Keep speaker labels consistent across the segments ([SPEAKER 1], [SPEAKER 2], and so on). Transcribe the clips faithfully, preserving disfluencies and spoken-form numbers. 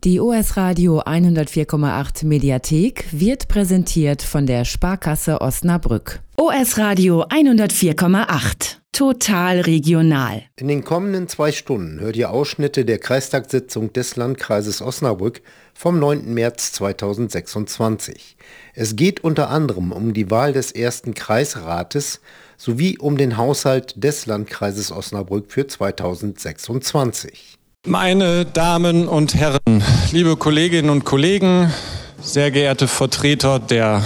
[SPEAKER 1] Die O S Radio hundertvier Komma acht Mediathek wird präsentiert von der Sparkasse Osnabrück. O S Radio hundertvier Komma acht. Total regional.
[SPEAKER 2] In den kommenden zwei Stunden hört ihr Ausschnitte der Kreistagssitzung des Landkreises Osnabrück vom neunten März zweitausendsechsundzwanzig. Es geht unter anderem um die Wahl des ersten Kreisrates sowie um den Haushalt des Landkreises Osnabrück für zweitausendsechsundzwanzig.
[SPEAKER 3] Meine Damen und Herren, liebe Kolleginnen und Kollegen, sehr geehrte Vertreter der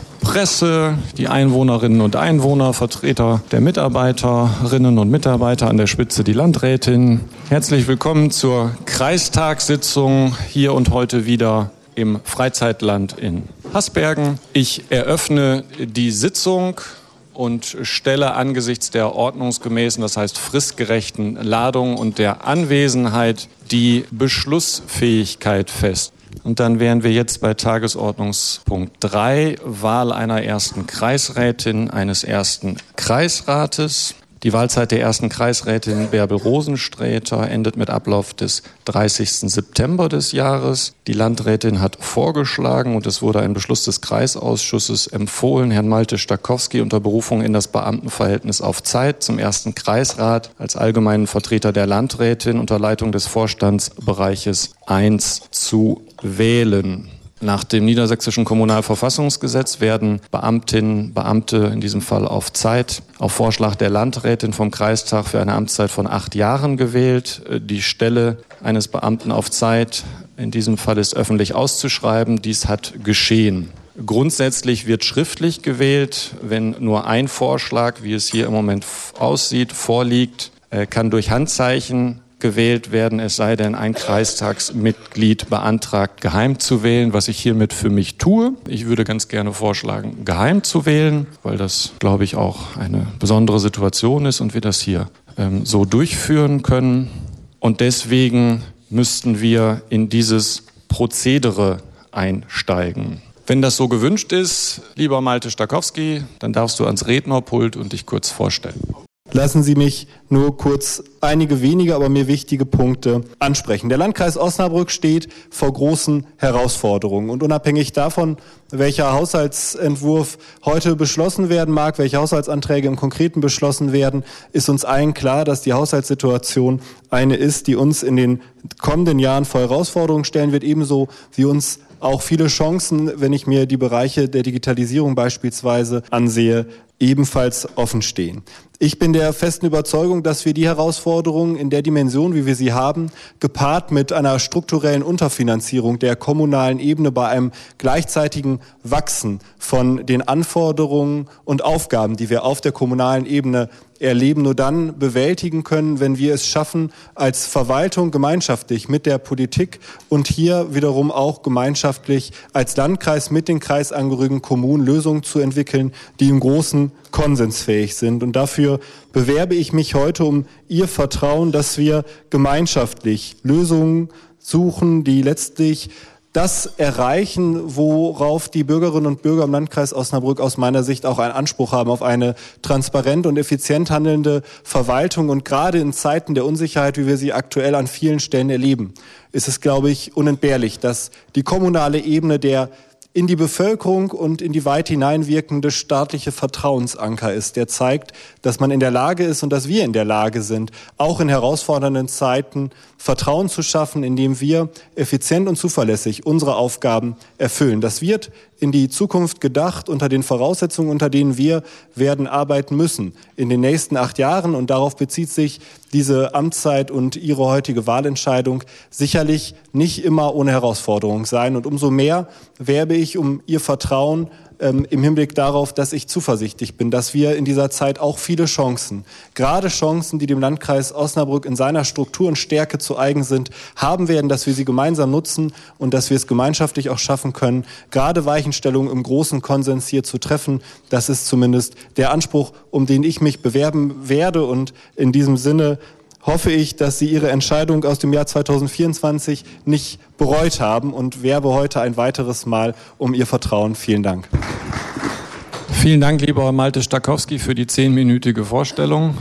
[SPEAKER 3] Presse, die Einwohnerinnen und Einwohner, Vertreter der Mitarbeiterinnen und Mitarbeiter, an der Spitze die Landrätin. Herzlich willkommen zur Kreistagssitzung hier und heute wieder im Freizeitland in Hasbergen. Ich eröffne die Sitzung und stelle angesichts der ordnungsgemäßen, das heißt fristgerechten Ladung und der Anwesenheit die Beschlussfähigkeit fest. Und dann wären wir jetzt bei Tagesordnungspunkt drei, Wahl einer ersten Kreisrätin, eines ersten Kreisrates. Die Wahlzeit der ersten Kreisrätin Bärbel Rosensträter endet mit Ablauf des dreißigsten September des Jahres. Die Landrätin hat vorgeschlagen und es wurde ein Beschluss des Kreisausschusses empfohlen, Herrn Malte Stakowski unter Berufung in das Beamtenverhältnis auf Zeit zum ersten Kreisrat als allgemeinen Vertreter der Landrätin unter Leitung des Vorstandsbereiches eins zu wählen. Nach dem niedersächsischen Kommunalverfassungsgesetz werden Beamtinnen, Beamte in diesem Fall auf Zeit auf Vorschlag der Landrätin vom Kreistag für eine Amtszeit von acht Jahren gewählt. Die Stelle eines Beamten auf Zeit in diesem Fall ist öffentlich auszuschreiben. Dies hat geschehen. Grundsätzlich wird schriftlich gewählt. Wenn nur ein Vorschlag, wie es hier im Moment aussieht, vorliegt, kann durch Handzeichen gewählt werden, es sei denn, ein Kreistagsmitglied beantragt, geheim zu wählen, was ich hiermit für mich tue. Ich würde ganz gerne vorschlagen, geheim zu wählen, weil das, glaube ich, auch eine besondere Situation ist und wir das hier ähm, so durchführen können. Und deswegen müssten wir in dieses Prozedere einsteigen. Wenn das so gewünscht ist, lieber Malte Stakowski, dann darfst du ans Rednerpult und dich kurz vorstellen.
[SPEAKER 4] Lassen Sie mich nur kurz einige wenige, aber mir wichtige Punkte ansprechen. Der Landkreis Osnabrück steht vor großen Herausforderungen. Und unabhängig davon, welcher Haushaltsentwurf heute beschlossen werden mag, welche Haushaltsanträge im Konkreten beschlossen werden, ist uns allen klar, dass die Haushaltssituation eine ist, die uns in den kommenden Jahren vor Herausforderungen stellen wird, ebenso wie uns auch viele Chancen, wenn ich mir die Bereiche der Digitalisierung beispielsweise ansehe, ebenfalls offen stehen. Ich bin der festen Überzeugung, dass wir die Herausforderungen in der Dimension, wie wir sie haben, gepaart mit einer strukturellen Unterfinanzierung der kommunalen Ebene bei einem gleichzeitigen Wachsen von den Anforderungen und Aufgaben, die wir auf der kommunalen Ebene erleben, nur dann bewältigen können, wenn wir es schaffen, als Verwaltung gemeinschaftlich mit der Politik und hier wiederum auch gemeinschaftlich als Landkreis mit den kreisangehörigen Kommunen Lösungen zu entwickeln, die im großen konsensfähig sind. Und dafür bewerbe ich mich heute um Ihr Vertrauen, dass wir gemeinschaftlich Lösungen suchen, die letztlich das erreichen, worauf die Bürgerinnen und Bürger im Landkreis Osnabrück aus meiner Sicht auch einen Anspruch haben, auf eine transparent und effizient handelnde Verwaltung. Und gerade in Zeiten der Unsicherheit, wie wir sie aktuell an vielen Stellen erleben, ist es, glaube ich, unentbehrlich, dass die kommunale Ebene der in die Bevölkerung und in die weit hineinwirkende staatliche Vertrauensanker ist, der zeigt, dass man in der Lage ist und dass wir in der Lage sind, auch in herausfordernden Zeiten Vertrauen zu schaffen, indem wir effizient und zuverlässig unsere Aufgaben erfüllen. Das wird in die Zukunft gedacht unter den Voraussetzungen, unter denen wir werden arbeiten müssen in den nächsten acht Jahren. Und darauf bezieht sich diese Amtszeit und Ihre heutige Wahlentscheidung sicherlich nicht immer ohne Herausforderung sein. Und umso mehr werbe ich um Ihr Vertrauen ähm, im Hinblick darauf, dass ich zuversichtlich bin, dass wir in dieser Zeit auch viele Chancen, gerade Chancen, die dem Landkreis Osnabrück in seiner Struktur und Stärke zu eigen sind, haben werden, dass wir sie gemeinsam nutzen und dass wir es gemeinschaftlich auch schaffen können, gerade Weichenstellungen im großen Konsens hier zu treffen. Das ist zumindest der Anspruch, um den ich mich bewerben werde. Und in diesem Sinne hoffe ich, dass Sie Ihre Entscheidung aus dem Jahr zweitausendvierundzwanzig nicht bereut haben und werbe heute ein weiteres Mal um Ihr Vertrauen. Vielen Dank.
[SPEAKER 3] Vielen Dank, lieber Malte Stakowski, für die zehnminütige Vorstellung.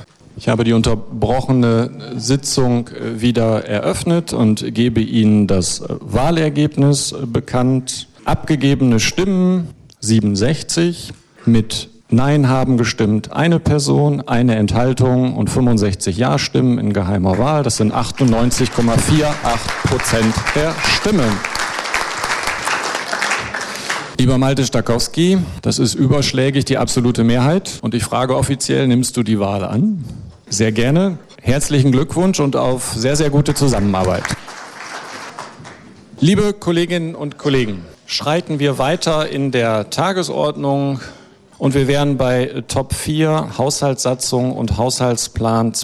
[SPEAKER 3] Ich habe die unterbrochene Sitzung wieder eröffnet und gebe Ihnen das Wahlergebnis bekannt. Abgegebene Stimmen siebenundsechzig, mit Nein haben gestimmt eine Person, eine Enthaltung und fünfundsechzig Ja-Stimmen in geheimer Wahl. Das sind achtundneunzig Komma achtundvierzig Prozent der Stimmen. Lieber Malte Stakowski, das ist überschlägig die absolute Mehrheit. Und ich frage offiziell, nimmst du die Wahl an? Sehr gerne. Herzlichen Glückwunsch und auf sehr, sehr gute Zusammenarbeit. Liebe Kolleginnen und Kollegen, schreiten wir weiter in der Tagesordnung. Und wir wären bei Top vier, Haushaltssatzung und Haushaltsplan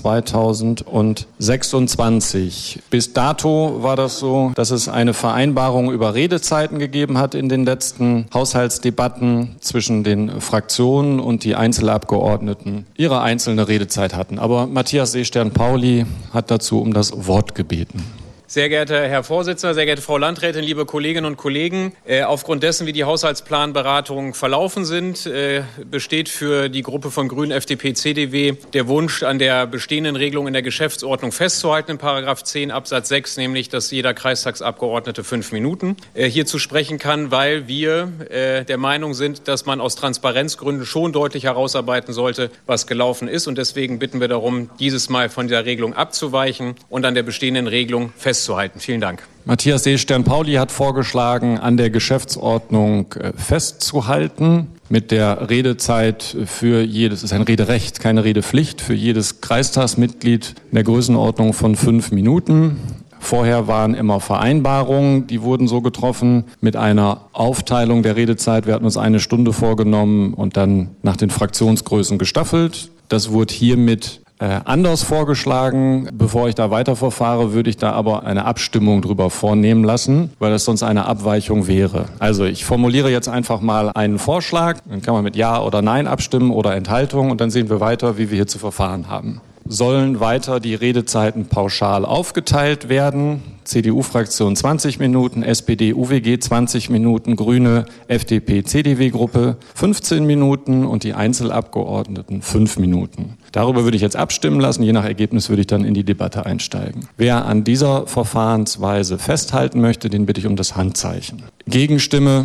[SPEAKER 3] zweitausendsechsundzwanzig. Bis dato war das so, dass es eine Vereinbarung über Redezeiten gegeben hat in den letzten Haushaltsdebatten zwischen den Fraktionen und die Einzelabgeordneten ihre einzelne Redezeit hatten. Aber Matthias Seestern-Pauli hat dazu um das Wort gebeten.
[SPEAKER 5] Sehr geehrter Herr Vorsitzender, sehr geehrte Frau Landrätin, liebe Kolleginnen und Kollegen, äh, aufgrund dessen, wie die Haushaltsplanberatungen verlaufen sind, äh, besteht für die Gruppe von Grünen, F D P, C D W der Wunsch, an der bestehenden Regelung in der Geschäftsordnung festzuhalten, in Paragraph zehn Absatz sechs, nämlich, dass jeder Kreistagsabgeordnete fünf Minuten äh, hierzu sprechen kann, weil wir äh, der Meinung sind, dass man aus Transparenzgründen schon deutlich herausarbeiten sollte, was gelaufen ist. Und deswegen bitten wir darum, dieses Mal von der Regelung abzuweichen und an der bestehenden Regelung festzuhalten. Festzuhalten. Vielen Dank.
[SPEAKER 3] Matthias Seestern-Pauli hat vorgeschlagen, an der Geschäftsordnung festzuhalten mit der Redezeit für jedes, es ist ein Rederecht, keine Redepflicht, für jedes Kreistagsmitglied in der Größenordnung von fünf Minuten. Vorher waren immer Vereinbarungen, die wurden so getroffen mit einer Aufteilung der Redezeit. Wir hatten uns eine Stunde vorgenommen und dann nach den Fraktionsgrößen gestaffelt. Das wurde hiermit Äh, anders vorgeschlagen. Bevor ich da weiterverfahre, würde ich da aber eine Abstimmung drüber vornehmen lassen, weil das sonst eine Abweichung wäre. Also ich formuliere jetzt einfach mal einen Vorschlag, dann kann man mit Ja oder Nein abstimmen oder Enthaltung und dann sehen wir weiter, wie wir hier zu verfahren haben. Sollen weiter die Redezeiten pauschal aufgeteilt werden? C D U-Fraktion zwanzig Minuten, S P D, U W G zwanzig Minuten, Grüne, F D P, C D W-Gruppe fünfzehn Minuten und die Einzelabgeordneten fünf Minuten. Darüber würde ich jetzt abstimmen lassen. Je nach Ergebnis würde ich dann in die Debatte einsteigen. Wer an dieser Verfahrensweise festhalten möchte, den bitte ich um das Handzeichen. Gegenstimme,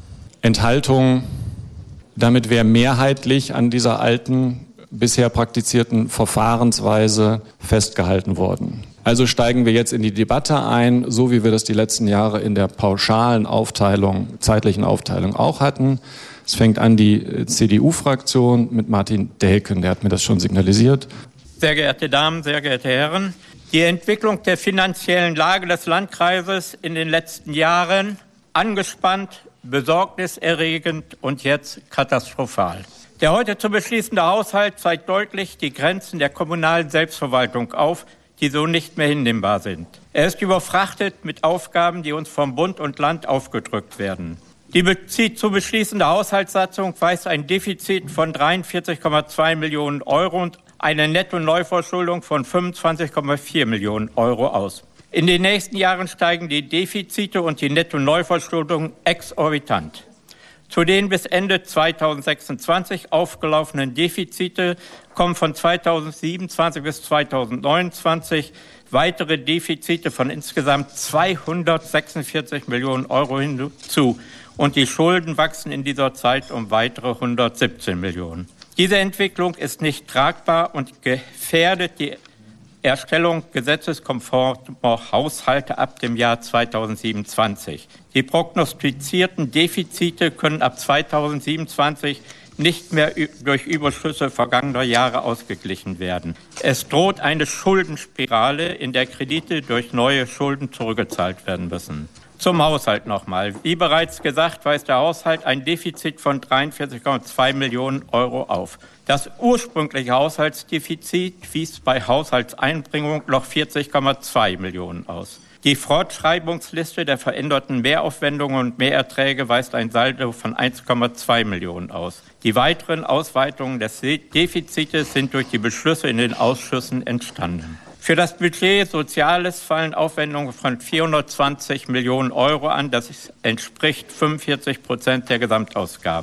[SPEAKER 3] Enthaltung. Damit wäre mehrheitlich an dieser alten, bisher praktizierten Verfahrensweise festgehalten worden. Also steigen wir jetzt in die Debatte ein, so wie wir das die letzten Jahre in der pauschalen Aufteilung, zeitlichen Aufteilung auch hatten. Es fängt an die C D U-Fraktion mit Martin Delken, der hat mir das schon signalisiert.
[SPEAKER 6] Sehr geehrte Damen, sehr geehrte Herren, die Entwicklung der finanziellen Lage des Landkreises in den letzten Jahren angespannt, besorgniserregend und jetzt katastrophal. Der heute zu beschließende Haushalt zeigt deutlich die Grenzen der kommunalen Selbstverwaltung auf, die so nicht mehr hinnehmbar sind. Er ist überfrachtet mit Aufgaben, die uns vom Bund und Land aufgedrückt werden. Die zu beschließende Haushaltssatzung weist ein Defizit von dreiundvierzig Komma zwei Millionen Euro und eine Netto-Neuverschuldung von fünfundzwanzig Komma vier Millionen Euro aus. In den nächsten Jahren steigen die Defizite und die Netto-Neuverschuldung exorbitant. Zu den bis Ende zweitausendsechsundzwanzig aufgelaufenen Defizite kommen von zweitausendsiebenundzwanzig bis zweitausendneunundzwanzig weitere Defizite von insgesamt zweihundertsechsundvierzig Millionen Euro hinzu. Und die Schulden wachsen in dieser Zeit um weitere hundertsiebzehn Millionen. Diese Entwicklung ist nicht tragbar und gefährdet die Erstellung gesetzeskonformer Haushalte ab dem Jahr zweitausendsiebenundzwanzig. Die prognostizierten Defizite können ab zweitausendsiebenundzwanzig nicht mehr durch Überschüsse vergangener Jahre ausgeglichen werden. Es droht eine Schuldenspirale, in der Kredite durch neue Schulden zurückgezahlt werden müssen. Zum Haushalt nochmal. Wie bereits gesagt, weist der Haushalt ein Defizit von dreiundvierzig Komma zwei Millionen Euro auf. Das ursprüngliche Haushaltsdefizit wies bei Haushaltseinbringung noch vierzig Komma zwei Millionen aus. Die Fortschreibungsliste der veränderten Mehraufwendungen und Mehrerträge weist ein Saldo von eins Komma zwei Millionen aus. Die weiteren Ausweitungen des Defizites sind durch die Beschlüsse in den Ausschüssen entstanden. Für das Budget Soziales fallen Aufwendungen von vierhundertzwanzig Millionen Euro an. Das entspricht fünfundvierzig Prozent der Gesamtausgaben.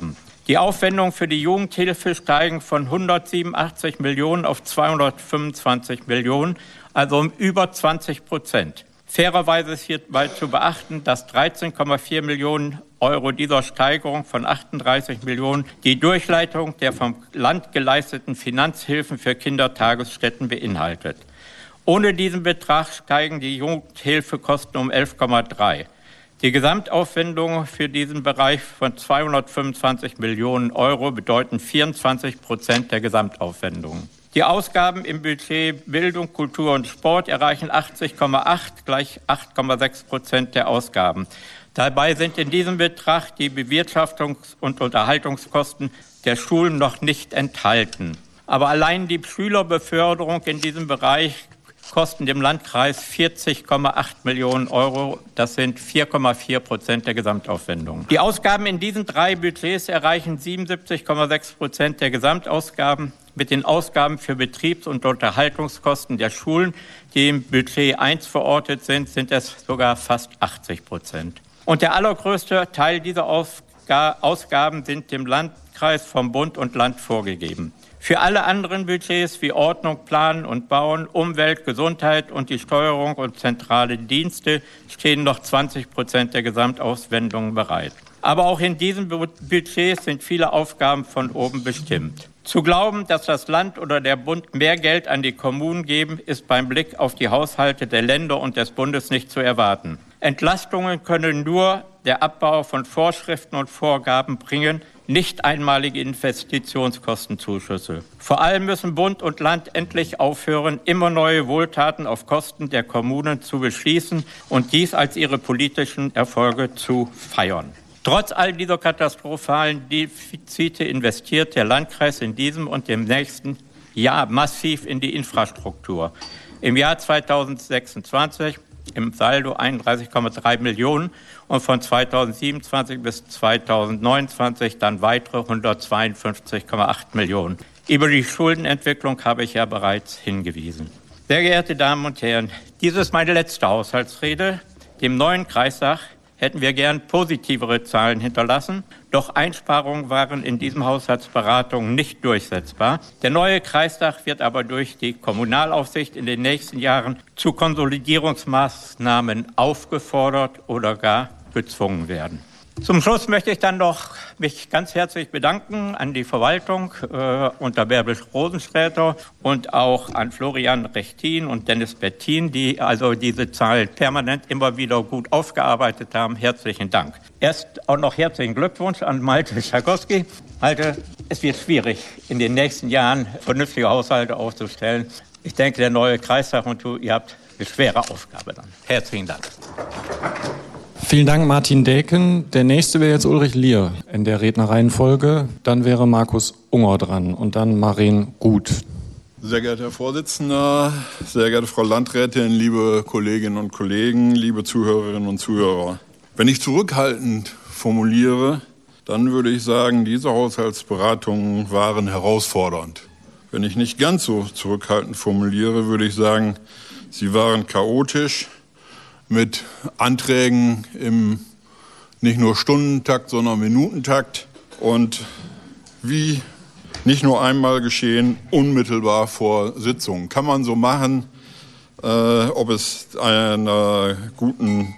[SPEAKER 6] Die Aufwendungen für die Jugendhilfe steigen von hundertsiebenundachtzig Millionen auf zweihundertfünfundzwanzig Millionen, also um über zwanzig Prozent. Fairerweise ist hierbei zu beachten, dass dreizehn Komma vier Millionen Euro dieser Steigerung von achtunddreißig Millionen die Durchleitung der vom Land geleisteten Finanzhilfen für Kindertagesstätten beinhaltet. Ohne diesen Betrag steigen die Jugendhilfekosten um elf Komma drei. Die Gesamtaufwendungen für diesen Bereich von zweihundertfünfundzwanzig Millionen Euro bedeuten vierundzwanzig Prozent der Gesamtaufwendungen. Die Ausgaben im Budget Bildung, Kultur und Sport erreichen achtzig Komma acht gleich acht Komma sechs Prozent der Ausgaben. Dabei sind in diesem Betrag die Bewirtschaftungs- und Unterhaltungskosten der Schulen noch nicht enthalten. Aber allein die Schülerbeförderung in diesem Bereich kosten dem Landkreis vierzig Komma acht Millionen Euro. Das sind vier Komma vier Prozent der Gesamtaufwendungen. Die Ausgaben in diesen drei Budgets erreichen siebenundsiebzig Komma sechs Prozent der Gesamtausgaben. Mit den Ausgaben für Betriebs- und Unterhaltungskosten der Schulen, die im Budget eins verortet sind, sind es sogar fast achtzig Prozent. Und der allergrößte Teil dieser Ausgaben sind dem Landkreis vom Bund und Land vorgegeben. Für alle anderen Budgets wie Ordnung, Planen und Bauen, Umwelt, Gesundheit und die Steuerung und zentrale Dienste stehen noch zwanzig Prozent der Gesamtauswendungen bereit. Aber auch in diesen Budgets sind viele Aufgaben von oben bestimmt. Zu glauben, dass das Land oder der Bund mehr Geld an die Kommunen geben, ist beim Blick auf die Haushalte der Länder und des Bundes nicht zu erwarten. Entlastungen können nur der Abbau von Vorschriften und Vorgaben bringen, nicht einmalige Investitionskostenzuschüsse. Vor allem müssen Bund und Land endlich aufhören, immer neue Wohltaten auf Kosten der Kommunen zu beschließen und dies als ihre politischen Erfolge zu feiern. Trotz all dieser katastrophalen Defizite investiert der Landkreis in diesem und dem nächsten Jahr massiv in die Infrastruktur. Im Jahr zweitausendsechsundzwanzig im Saldo einunddreißig Komma drei Millionen und von zweitausendsiebenundzwanzig bis zweitausendneunundzwanzig dann weitere hundertzweiundfünfzig Komma acht Millionen. Über die Schuldenentwicklung habe ich ja bereits hingewiesen. Sehr geehrte Damen und Herren, dies ist meine letzte Haushaltsrede. Dem neuen Kreistag hätten wir gern positivere Zahlen hinterlassen. Doch Einsparungen waren in diesen Haushaltsberatungen nicht durchsetzbar. Der neue Kreistag wird aber durch die Kommunalaufsicht in den nächsten Jahren zu Konsolidierungsmaßnahmen aufgefordert oder gar gezwungen werden. Zum Schluss möchte ich dann noch mich ganz herzlich bedanken an die Verwaltung äh, unter Bärbel Rosensträter und auch an Florian Rechtin und Dennis Bettin, die also diese Zahlen permanent immer wieder gut aufgearbeitet haben. Herzlichen Dank. Erst auch noch herzlichen Glückwunsch an Malte Schakowski. Malte, es wird schwierig, in den nächsten Jahren vernünftige Haushalte aufzustellen. Ich denke, der neue Kreistag und du, ihr habt eine schwere Aufgabe dann. Herzlichen Dank.
[SPEAKER 3] Vielen Dank, Martin Däken. Der nächste wäre jetzt Ulrich Lier in der Rednerreihenfolge. Dann wäre Markus Unger dran und dann Maren Gut.
[SPEAKER 7] Sehr geehrter Herr Vorsitzender, sehr geehrte Frau Landrätin, liebe Kolleginnen und Kollegen, liebe Zuhörerinnen und Zuhörer. Wenn ich zurückhaltend formuliere, dann würde ich sagen, diese Haushaltsberatungen waren herausfordernd. Wenn ich nicht ganz so zurückhaltend formuliere, würde ich sagen, sie waren chaotisch, mit Anträgen im nicht nur Stundentakt, sondern Minutentakt und wie nicht nur einmal geschehen, unmittelbar vor Sitzungen. Kann man so machen, äh, ob es einer guten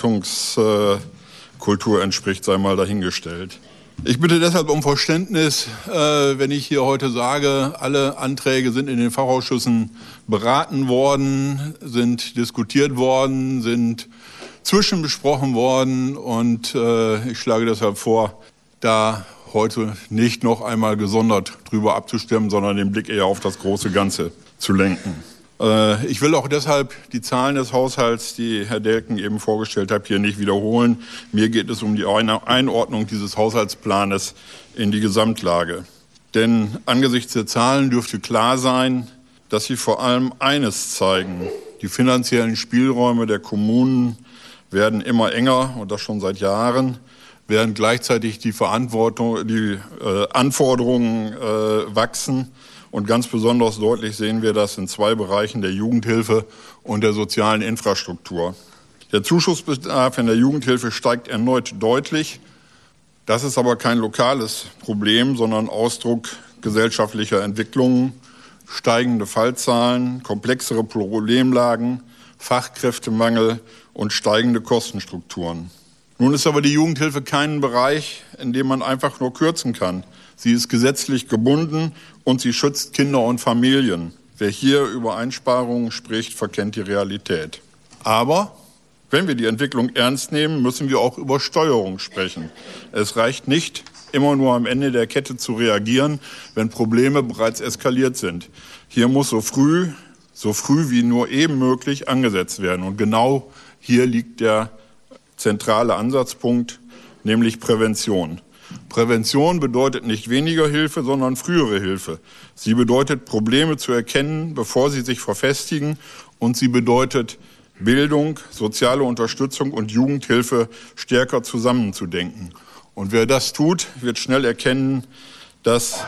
[SPEAKER 7] Beratungskultur entspricht, sei mal dahingestellt. Ich bitte deshalb um Verständnis, äh, wenn ich hier heute sage, alle Anträge sind in den Fachausschüssen beraten worden, sind diskutiert worden, sind zwischenbesprochen worden und äh, ich schlage deshalb vor, da heute nicht noch einmal gesondert drüber abzustimmen, sondern den Blick eher auf das große Ganze zu lenken. Äh, ich will auch deshalb die Zahlen des Haushalts, die Herr Delken eben vorgestellt hat, hier nicht wiederholen. Mir geht es um die Einordnung dieses Haushaltsplanes in die Gesamtlage. Denn angesichts der Zahlen dürfte klar sein, dass sie vor allem eines zeigen. Die finanziellen Spielräume der Kommunen werden immer enger, und das schon seit Jahren, während gleichzeitig die Verantwortung, die äh, Anforderungen äh, wachsen. Und ganz besonders deutlich sehen wir das in zwei Bereichen, der Jugendhilfe und der sozialen Infrastruktur. Der Zuschussbedarf in der Jugendhilfe steigt erneut deutlich. Das ist aber kein lokales Problem, sondern Ausdruck gesellschaftlicher Entwicklungen, steigende Fallzahlen, komplexere Problemlagen, Fachkräftemangel und steigende Kostenstrukturen. Nun ist aber die Jugendhilfe kein Bereich, in dem man einfach nur kürzen kann. Sie ist gesetzlich gebunden und sie schützt Kinder und Familien. Wer hier über Einsparungen spricht, verkennt die Realität. Aber wenn wir die Entwicklung ernst nehmen, müssen wir auch über Steuerung sprechen. Es reicht nicht, immer nur am Ende der Kette zu reagieren, wenn Probleme bereits eskaliert sind. Hier muss so früh, so früh wie nur eben möglich angesetzt werden. Und genau hier liegt der zentrale Ansatzpunkt, nämlich Prävention. Prävention bedeutet nicht weniger Hilfe, sondern frühere Hilfe. Sie bedeutet, Probleme zu erkennen, bevor sie sich verfestigen, und sie bedeutet, Bildung, soziale Unterstützung und Jugendhilfe stärker zusammenzudenken. Und wer das tut, wird schnell erkennen, dass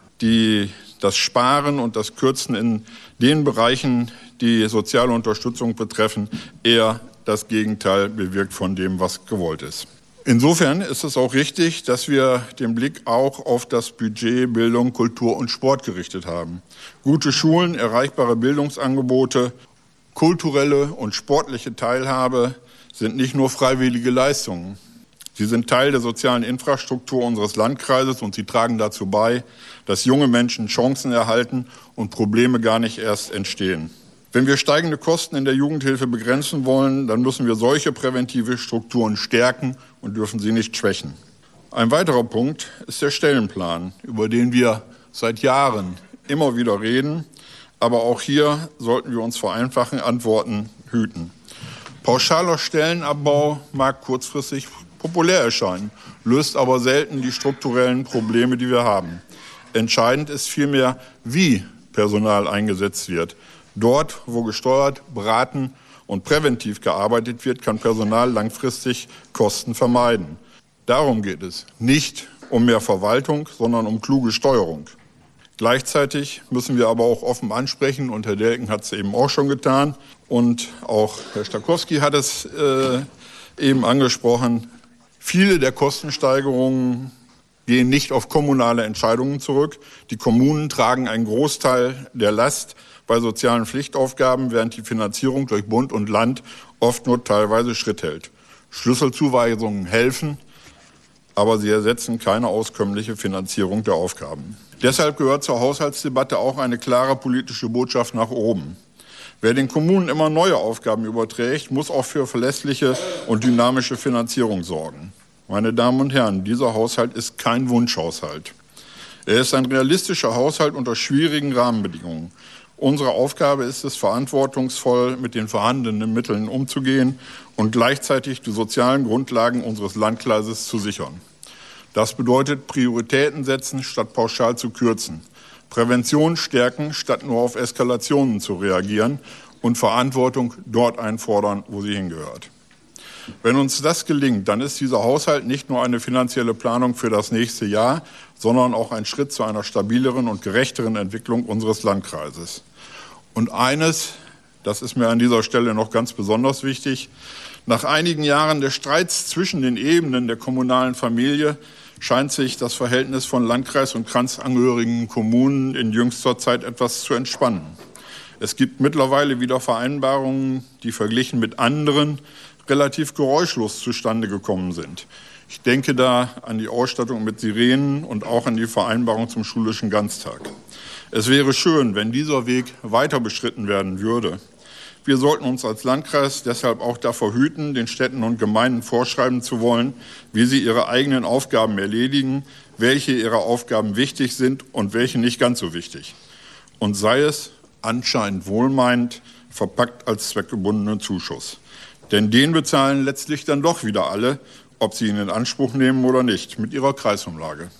[SPEAKER 7] die, das Sparen und das Kürzen in den Bereichen, die soziale Unterstützung betreffen, eher das Gegenteil bewirkt von dem, was gewollt ist. Insofern ist es auch richtig, dass wir den Blick auch auf das Budget Bildung, Kultur und Sport gerichtet haben. Gute Schulen, erreichbare Bildungsangebote, kulturelle und sportliche Teilhabe sind nicht nur freiwillige Leistungen. Sie sind Teil der sozialen Infrastruktur unseres Landkreises und sie tragen dazu bei, dass junge Menschen Chancen erhalten und Probleme gar nicht erst entstehen. Wenn wir steigende Kosten in der Jugendhilfe begrenzen wollen, dann müssen wir solche präventive Strukturen stärken und dürfen sie nicht schwächen. Ein weiterer Punkt ist der Stellenplan, über den wir seit Jahren immer wieder reden. Aber auch hier sollten wir uns vor einfachen Antworten hüten. Pauschaler Stellenabbau mag kurzfristig populär erscheinen, löst aber selten die strukturellen Probleme, die wir haben. Entscheidend ist vielmehr, wie Personal eingesetzt wird. Dort, wo gesteuert, beraten und präventiv gearbeitet wird, kann Personal langfristig Kosten vermeiden. Darum geht es. Nicht um mehr Verwaltung, sondern um kluge Steuerung. Gleichzeitig müssen wir aber auch offen ansprechen, und Herr Delken hat es eben auch schon getan und auch Herr Stakowski hat es äh, eben angesprochen, viele der Kostensteigerungen gehen nicht auf kommunale Entscheidungen zurück. Die Kommunen tragen einen Großteil der Last bei sozialen Pflichtaufgaben, während die Finanzierung durch Bund und Land oft nur teilweise Schritt hält. Schlüsselzuweisungen helfen, aber sie ersetzen keine auskömmliche Finanzierung der Aufgaben. Deshalb gehört zur Haushaltsdebatte auch eine klare politische Botschaft nach oben. Wer den Kommunen immer neue Aufgaben überträgt, muss auch für verlässliche und dynamische Finanzierung sorgen. Meine Damen und Herren, dieser Haushalt ist kein Wunschhaushalt. Er ist ein realistischer Haushalt unter schwierigen Rahmenbedingungen. Unsere Aufgabe ist es, verantwortungsvoll mit den vorhandenen Mitteln umzugehen und gleichzeitig die sozialen Grundlagen unseres Landkreises zu sichern. Das bedeutet Prioritäten setzen, statt pauschal zu kürzen, Prävention stärken, statt nur auf Eskalationen zu reagieren und Verantwortung dort einfordern, wo sie hingehört. Wenn uns das gelingt, dann ist dieser Haushalt nicht nur eine finanzielle Planung für das nächste Jahr, sondern auch ein Schritt zu einer stabileren und gerechteren Entwicklung unseres Landkreises. Und eines, das ist mir an dieser Stelle noch ganz besonders wichtig, nach einigen Jahren des Streits zwischen den Ebenen der kommunalen Familie scheint sich das Verhältnis von Landkreis und kranzangehörigen Kommunen in jüngster Zeit etwas zu entspannen. Es gibt mittlerweile wieder Vereinbarungen, die verglichen mit anderen relativ geräuschlos zustande gekommen sind. Ich denke da an die Ausstattung mit Sirenen und auch an die Vereinbarung zum schulischen Ganztag. Es wäre schön, wenn dieser Weg weiter beschritten werden würde. Wir sollten uns als Landkreis deshalb auch davor hüten, den Städten und Gemeinden vorschreiben zu wollen, wie sie ihre eigenen Aufgaben erledigen, welche ihrer Aufgaben wichtig sind und welche nicht ganz so wichtig. Und sei es anscheinend wohlmeinend, verpackt als zweckgebundenen Zuschuss. Denn den bezahlen letztlich dann doch wieder alle, ob sie ihn in Anspruch nehmen oder nicht, mit ihrer Kreisumlage.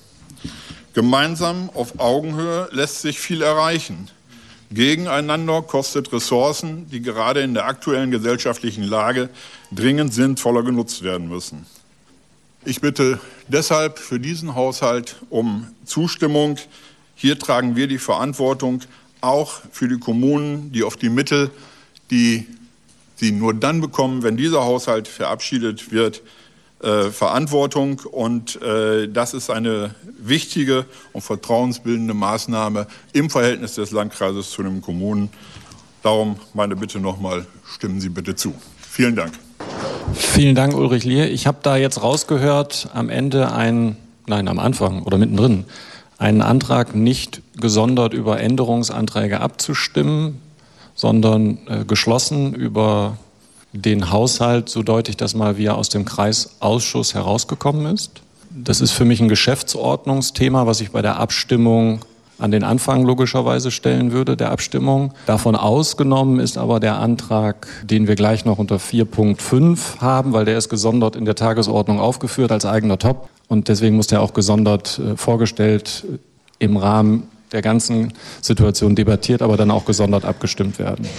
[SPEAKER 7] Gemeinsam auf Augenhöhe lässt sich viel erreichen. Gegeneinander kostet Ressourcen, die gerade in der aktuellen gesellschaftlichen Lage dringend sinnvoller genutzt werden müssen. Ich bitte deshalb für diesen Haushalt um Zustimmung. Hier tragen wir die Verantwortung auch für die Kommunen, die auf die Mittel, die sie nur dann bekommen, wenn dieser Haushalt verabschiedet wird, äh, Verantwortung. Und äh, das ist eine wichtige und vertrauensbildende Maßnahme im Verhältnis des Landkreises zu den Kommunen. Darum meine Bitte nochmal, stimmen Sie bitte zu. Vielen Dank.
[SPEAKER 3] Vielen Dank, Ulrich Lier. Ich habe da jetzt rausgehört, am Ende ein, nein, am Anfang oder mittendrin, einen Antrag nicht gesondert über Änderungsanträge abzustimmen, sondern äh, geschlossen über den Haushalt, so deute ich das mal, wie er aus dem Kreisausschuss herausgekommen ist. Das ist für mich ein Geschäftsordnungsthema, was ich bei der Abstimmung an den Anfang logischerweise stellen würde, der Abstimmung. Davon ausgenommen ist aber der Antrag, den wir gleich noch unter vier Punkt fünf haben, weil der ist gesondert in der Tagesordnung aufgeführt als eigener Top. Und deswegen muss der auch gesondert äh, vorgestellt äh, im Rahmen der ganzen Situation debattiert, aber dann auch gesondert abgestimmt werden.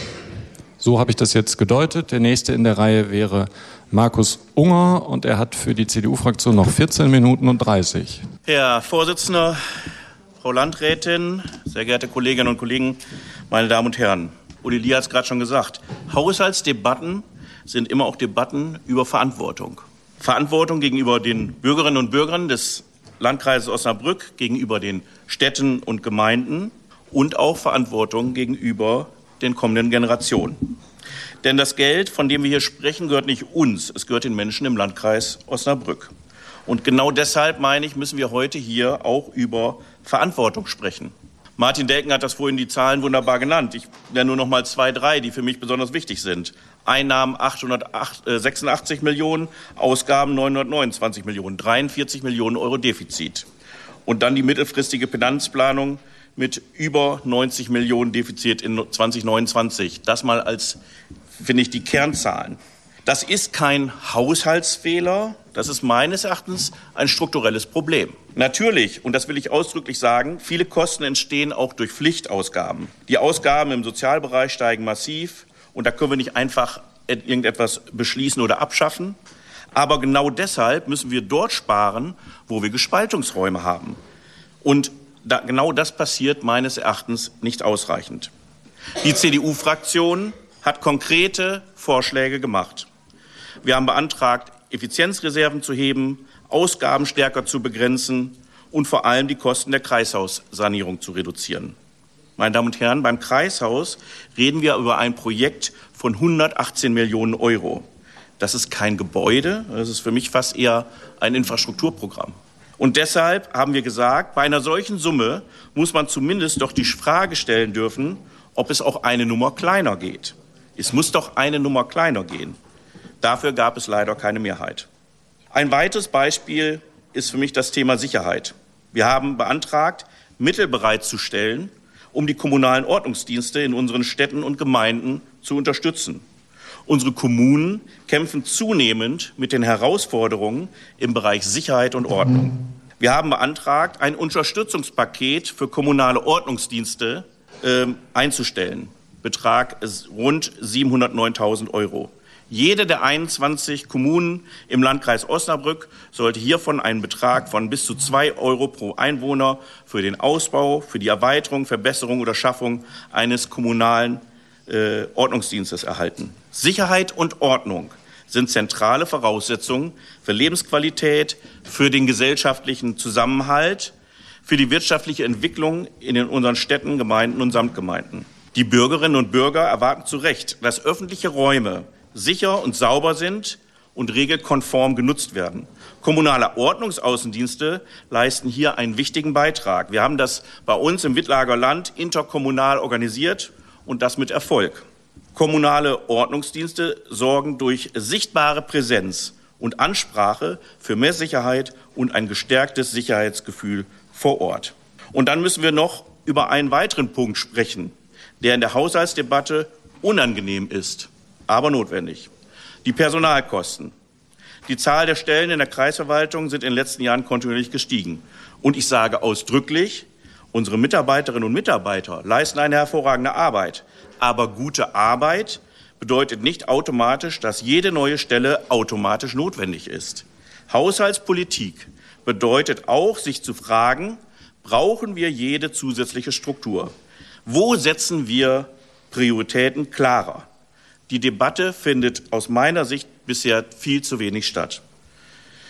[SPEAKER 3] So habe ich das jetzt gedeutet. Der nächste in der Reihe wäre Markus Unger und er hat für die C D U-Fraktion noch vierzehn Minuten und dreißig.
[SPEAKER 8] Herr Vorsitzender, Frau Landrätin, sehr geehrte Kolleginnen und Kollegen, meine Damen und Herren. Uli Lier hat es gerade schon gesagt. Haushaltsdebatten sind immer auch Debatten über Verantwortung. Verantwortung gegenüber den Bürgerinnen und Bürgern des Landkreises Osnabrück, gegenüber den Städten und Gemeinden und auch Verantwortung gegenüber den kommenden Generationen. Denn das Geld, von dem wir hier sprechen, gehört nicht uns, es gehört den Menschen im Landkreis Osnabrück. Und genau deshalb, meine ich, müssen wir heute hier auch über Verantwortung sprechen. Martin Delken hat das vorhin die Zahlen wunderbar genannt. Ich nenne nur noch mal zwei, drei, die für mich besonders wichtig sind. Einnahmen achthundertsechsundachtzig Millionen, Ausgaben neunhundertneunundzwanzig Millionen, dreiundvierzig Millionen Euro Defizit. Und dann die mittelfristige Finanzplanung mit über neunzig Millionen Defizit in zwanzig neunundzwanzig. Das mal als, finde ich, die Kernzahlen. Das ist kein Haushaltsfehler, das ist meines Erachtens ein strukturelles Problem. Natürlich, und das will ich ausdrücklich sagen, viele Kosten entstehen auch durch Pflichtausgaben. Die Ausgaben im Sozialbereich steigen massiv und da können wir nicht einfach irgendetwas beschließen oder abschaffen. Aber genau deshalb müssen wir dort sparen, wo wir Gespaltungsräume haben. Und da, genau das passiert meines Erachtens nicht ausreichend. Die C D U-Fraktion hat konkrete Vorschläge gemacht. Wir haben beantragt, Effizienzreserven zu heben, Ausgaben stärker zu begrenzen und vor allem die Kosten der Kreishaussanierung zu reduzieren. Meine Damen und Herren, beim Kreishaus reden wir über ein Projekt von hundertachtzehn Millionen Euro. Das ist kein Gebäude, das ist für mich fast eher ein Infrastrukturprogramm. Und deshalb haben wir gesagt, bei einer solchen Summe muss man zumindest doch die Frage stellen dürfen, ob es auch eine Nummer kleiner geht. Es muss doch eine Nummer kleiner gehen. Dafür gab es leider keine Mehrheit. Ein weiteres Beispiel ist für mich das Thema Sicherheit. Wir haben beantragt, Mittel bereitzustellen, um die kommunalen Ordnungsdienste in unseren Städten und Gemeinden zu unterstützen. Unsere Kommunen kämpfen zunehmend mit den Herausforderungen im Bereich Sicherheit und Ordnung. Wir haben beantragt, ein Unterstützungspaket für kommunale Ordnungsdienste äh, einzustellen. Betrag ist rund siebenhundertneuntausend Euro. Jede der einundzwanzig Kommunen im Landkreis Osnabrück sollte hiervon einen Betrag von bis zu zwei Euro pro Einwohner für den Ausbau, für die Erweiterung, Verbesserung oder Schaffung eines kommunalen äh, Ordnungsdienstes erhalten. Sicherheit und Ordnung sind zentrale Voraussetzungen für Lebensqualität, für den gesellschaftlichen Zusammenhalt, für die wirtschaftliche Entwicklung in den, unseren Städten, Gemeinden und Samtgemeinden. Die Bürgerinnen und Bürger erwarten zu Recht, dass öffentliche Räume sicher und sauber sind und regelkonform genutzt werden. Kommunale Ordnungsaußendienste leisten hier einen wichtigen Beitrag. Wir haben das bei uns im Wittlager Land interkommunal organisiert und das mit Erfolg. Kommunale Ordnungsdienste sorgen durch sichtbare Präsenz und Ansprache für mehr Sicherheit und ein gestärktes Sicherheitsgefühl vor Ort. Und dann müssen wir noch über einen weiteren Punkt sprechen, der in der Haushaltsdebatte unangenehm ist, aber notwendig. Die Personalkosten. Die Zahl der Stellen in der Kreisverwaltung sind in den letzten Jahren kontinuierlich gestiegen. Und ich sage ausdrücklich, unsere Mitarbeiterinnen und Mitarbeiter leisten eine hervorragende Arbeit. Aber gute Arbeit bedeutet nicht automatisch, dass jede neue Stelle automatisch notwendig ist. Haushaltspolitik bedeutet auch, sich zu fragen, brauchen wir jede zusätzliche Struktur? Wo setzen wir Prioritäten klarer? Die Debatte findet aus meiner Sicht bisher viel zu wenig statt.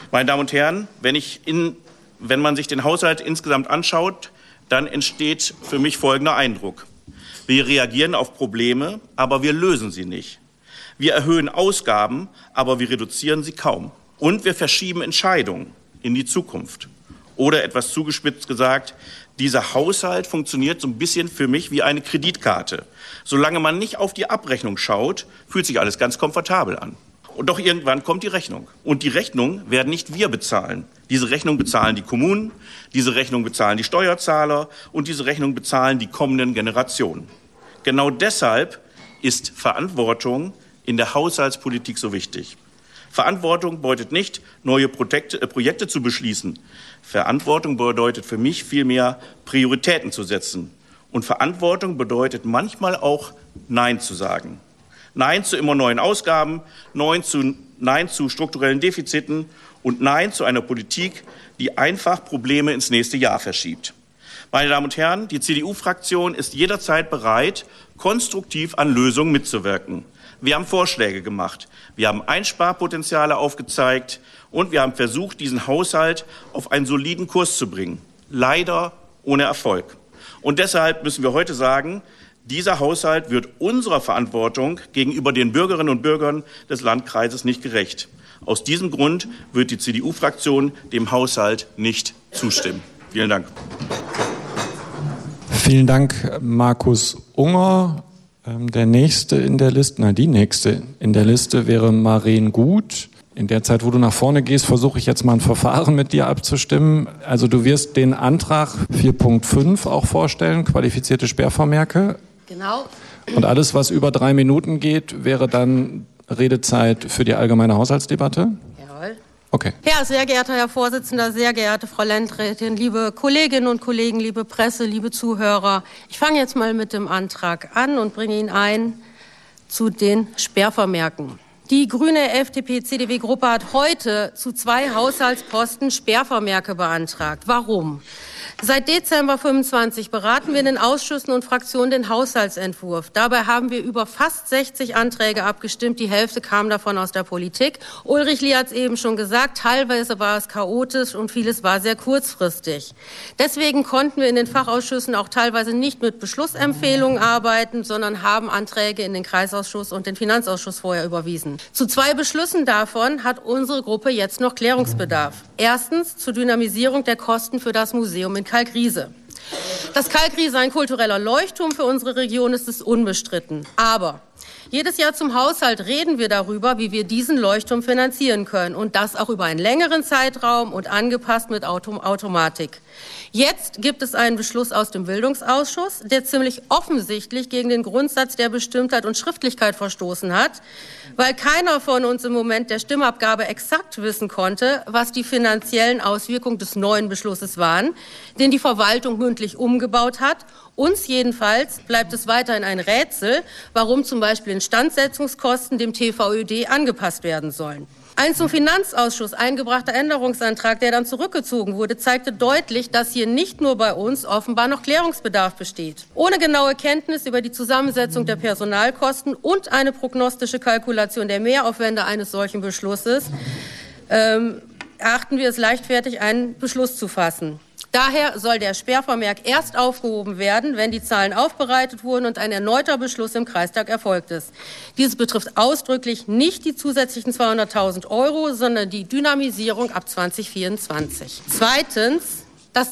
[SPEAKER 8] Meine Damen und Herren, wenn, ich in, wenn man sich den Haushalt insgesamt anschaut, dann entsteht für mich folgender Eindruck. Wir reagieren auf Probleme, aber wir lösen sie nicht. Wir erhöhen Ausgaben, aber wir reduzieren sie kaum. Und wir verschieben Entscheidungen in die Zukunft. Oder etwas zugespitzt gesagt, dieser Haushalt funktioniert so ein bisschen für mich wie eine Kreditkarte. Solange man nicht auf die Abrechnung schaut, fühlt sich alles ganz komfortabel an. Und doch irgendwann kommt die Rechnung. Und die Rechnung werden nicht wir bezahlen. Diese Rechnung bezahlen die Kommunen, diese Rechnung bezahlen die Steuerzahler und diese Rechnung bezahlen die kommenden Generationen. Genau deshalb ist Verantwortung in der Haushaltspolitik so wichtig. Verantwortung bedeutet nicht, neue Projekte, äh, Projekte zu beschließen. Verantwortung bedeutet für mich vielmehr, Prioritäten zu setzen. Und Verantwortung bedeutet manchmal auch, Nein zu sagen. Nein zu immer neuen Ausgaben, Nein zu, Nein zu strukturellen Defiziten und Nein zu einer Politik, die einfach Probleme ins nächste Jahr verschiebt. Meine Damen und Herren, die C D U-Fraktion ist jederzeit bereit, konstruktiv an Lösungen mitzuwirken. Wir haben Vorschläge gemacht, wir haben Einsparpotenziale aufgezeigt und wir haben versucht, diesen Haushalt auf einen soliden Kurs zu bringen. Leider ohne Erfolg. Und deshalb müssen wir heute sagen, dieser Haushalt wird unserer Verantwortung gegenüber den Bürgerinnen und Bürgern des Landkreises nicht gerecht. Aus diesem Grund wird die C D U-Fraktion dem Haushalt nicht zustimmen. Vielen Dank.
[SPEAKER 3] Vielen Dank, Markus Unger. Der nächste in der Liste, nein, die nächste in der Liste wäre Maren Gut. In der Zeit, wo du nach vorne gehst, versuche ich jetzt mal ein Verfahren mit dir abzustimmen. Also du wirst den Antrag vier Punkt fünf auch vorstellen, qualifizierte Sperrvermerke.
[SPEAKER 9] Genau.
[SPEAKER 3] Und alles, was über drei Minuten geht, wäre dann Redezeit für die allgemeine Haushaltsdebatte?
[SPEAKER 9] Jawohl.
[SPEAKER 3] Okay.
[SPEAKER 9] Ja, sehr geehrter Herr Vorsitzender, sehr geehrte Frau Landrätin, liebe Kolleginnen und Kollegen, liebe Presse, liebe Zuhörer. Ich fange jetzt mal mit dem Antrag an und bringe ihn ein zu den Sperrvermerken. Die grüne F D P C D W-Gruppe hat heute zu zwei Haushaltsposten Sperrvermerke beantragt. Warum? Seit Dezember fünfundzwanzig beraten wir in den Ausschüssen und Fraktionen den Haushaltsentwurf. Dabei haben wir über fast sechzig Anträge abgestimmt. Die Hälfte kam davon aus der Politik. Ulrich Lie hat es eben schon gesagt, teilweise war es chaotisch und vieles war sehr kurzfristig. Deswegen konnten wir in den Fachausschüssen auch teilweise nicht mit Beschlussempfehlungen arbeiten, sondern haben Anträge in den Kreisausschuss und den Finanzausschuss vorher überwiesen. Zu zwei Beschlüssen davon hat unsere Gruppe jetzt noch Klärungsbedarf. Erstens zur Dynamisierung der Kosten für das Museum in Kalkriese. Dass Kalkriese ein kultureller Leuchtturm für unsere Region ist, ist unbestritten. Aber jedes Jahr zum Haushalt reden wir darüber, wie wir diesen Leuchtturm finanzieren können. Und das auch über einen längeren Zeitraum und angepasst mit Autom- Automatik. Jetzt gibt es einen Beschluss aus dem Bildungsausschuss, der ziemlich offensichtlich gegen den Grundsatz der Bestimmtheit und Schriftlichkeit verstoßen hat, weil keiner von uns im Moment der Stimmabgabe exakt wissen konnte, was die finanziellen Auswirkungen des neuen Beschlusses waren, den die Verwaltung mündlich umgebaut hat. Uns jedenfalls bleibt es weiterhin ein Rätsel, warum zum Beispiel Instandsetzungskosten dem T V Ö D angepasst werden sollen. Ein zum Finanzausschuss eingebrachter Änderungsantrag, der dann zurückgezogen wurde, zeigte deutlich, dass hier nicht nur bei uns offenbar noch Klärungsbedarf besteht. Ohne genaue Kenntnis über die Zusammensetzung der Personalkosten und eine prognostische Kalkulation der Mehraufwände eines solchen Beschlusses ähm, erachten wir es leichtfertig, einen Beschluss zu fassen. Daher soll der Sperrvermerk erst aufgehoben werden, wenn die Zahlen aufbereitet wurden und ein erneuter Beschluss im Kreistag erfolgt ist. Dieses betrifft ausdrücklich nicht die zusätzlichen zweihunderttausend Euro, sondern die Dynamisierung ab zwanzig vierundzwanzig. Zweitens das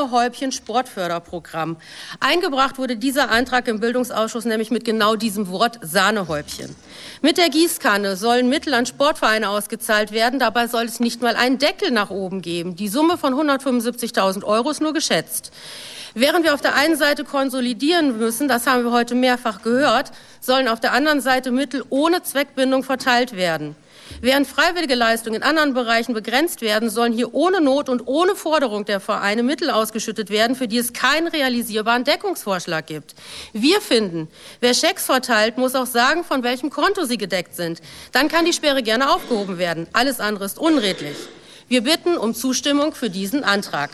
[SPEAKER 9] Sahnehäubchen-Sportförderprogramm. Eingebracht wurde dieser Antrag im Bildungsausschuss nämlich mit genau diesem Wort Sahnehäubchen. Mit der Gießkanne sollen Mittel an Sportvereine ausgezahlt werden. Dabei soll es nicht mal einen Deckel nach oben geben. Die Summe von hundertfünfundsiebzigtausend Euro ist nur geschätzt. Während wir auf der einen Seite konsolidieren müssen, das haben wir heute mehrfach gehört, sollen auf der anderen Seite Mittel ohne Zweckbindung verteilt werden. Während freiwillige Leistungen in anderen Bereichen begrenzt werden, sollen hier ohne Not und ohne Forderung der Vereine Mittel ausgeschüttet werden, für die es keinen realisierbaren Deckungsvorschlag gibt. Wir finden, wer Schecks verteilt, muss auch sagen, von welchem Konto sie gedeckt sind. Dann kann die Sperre gerne aufgehoben werden. Alles andere ist unredlich. Wir bitten um Zustimmung für diesen Antrag.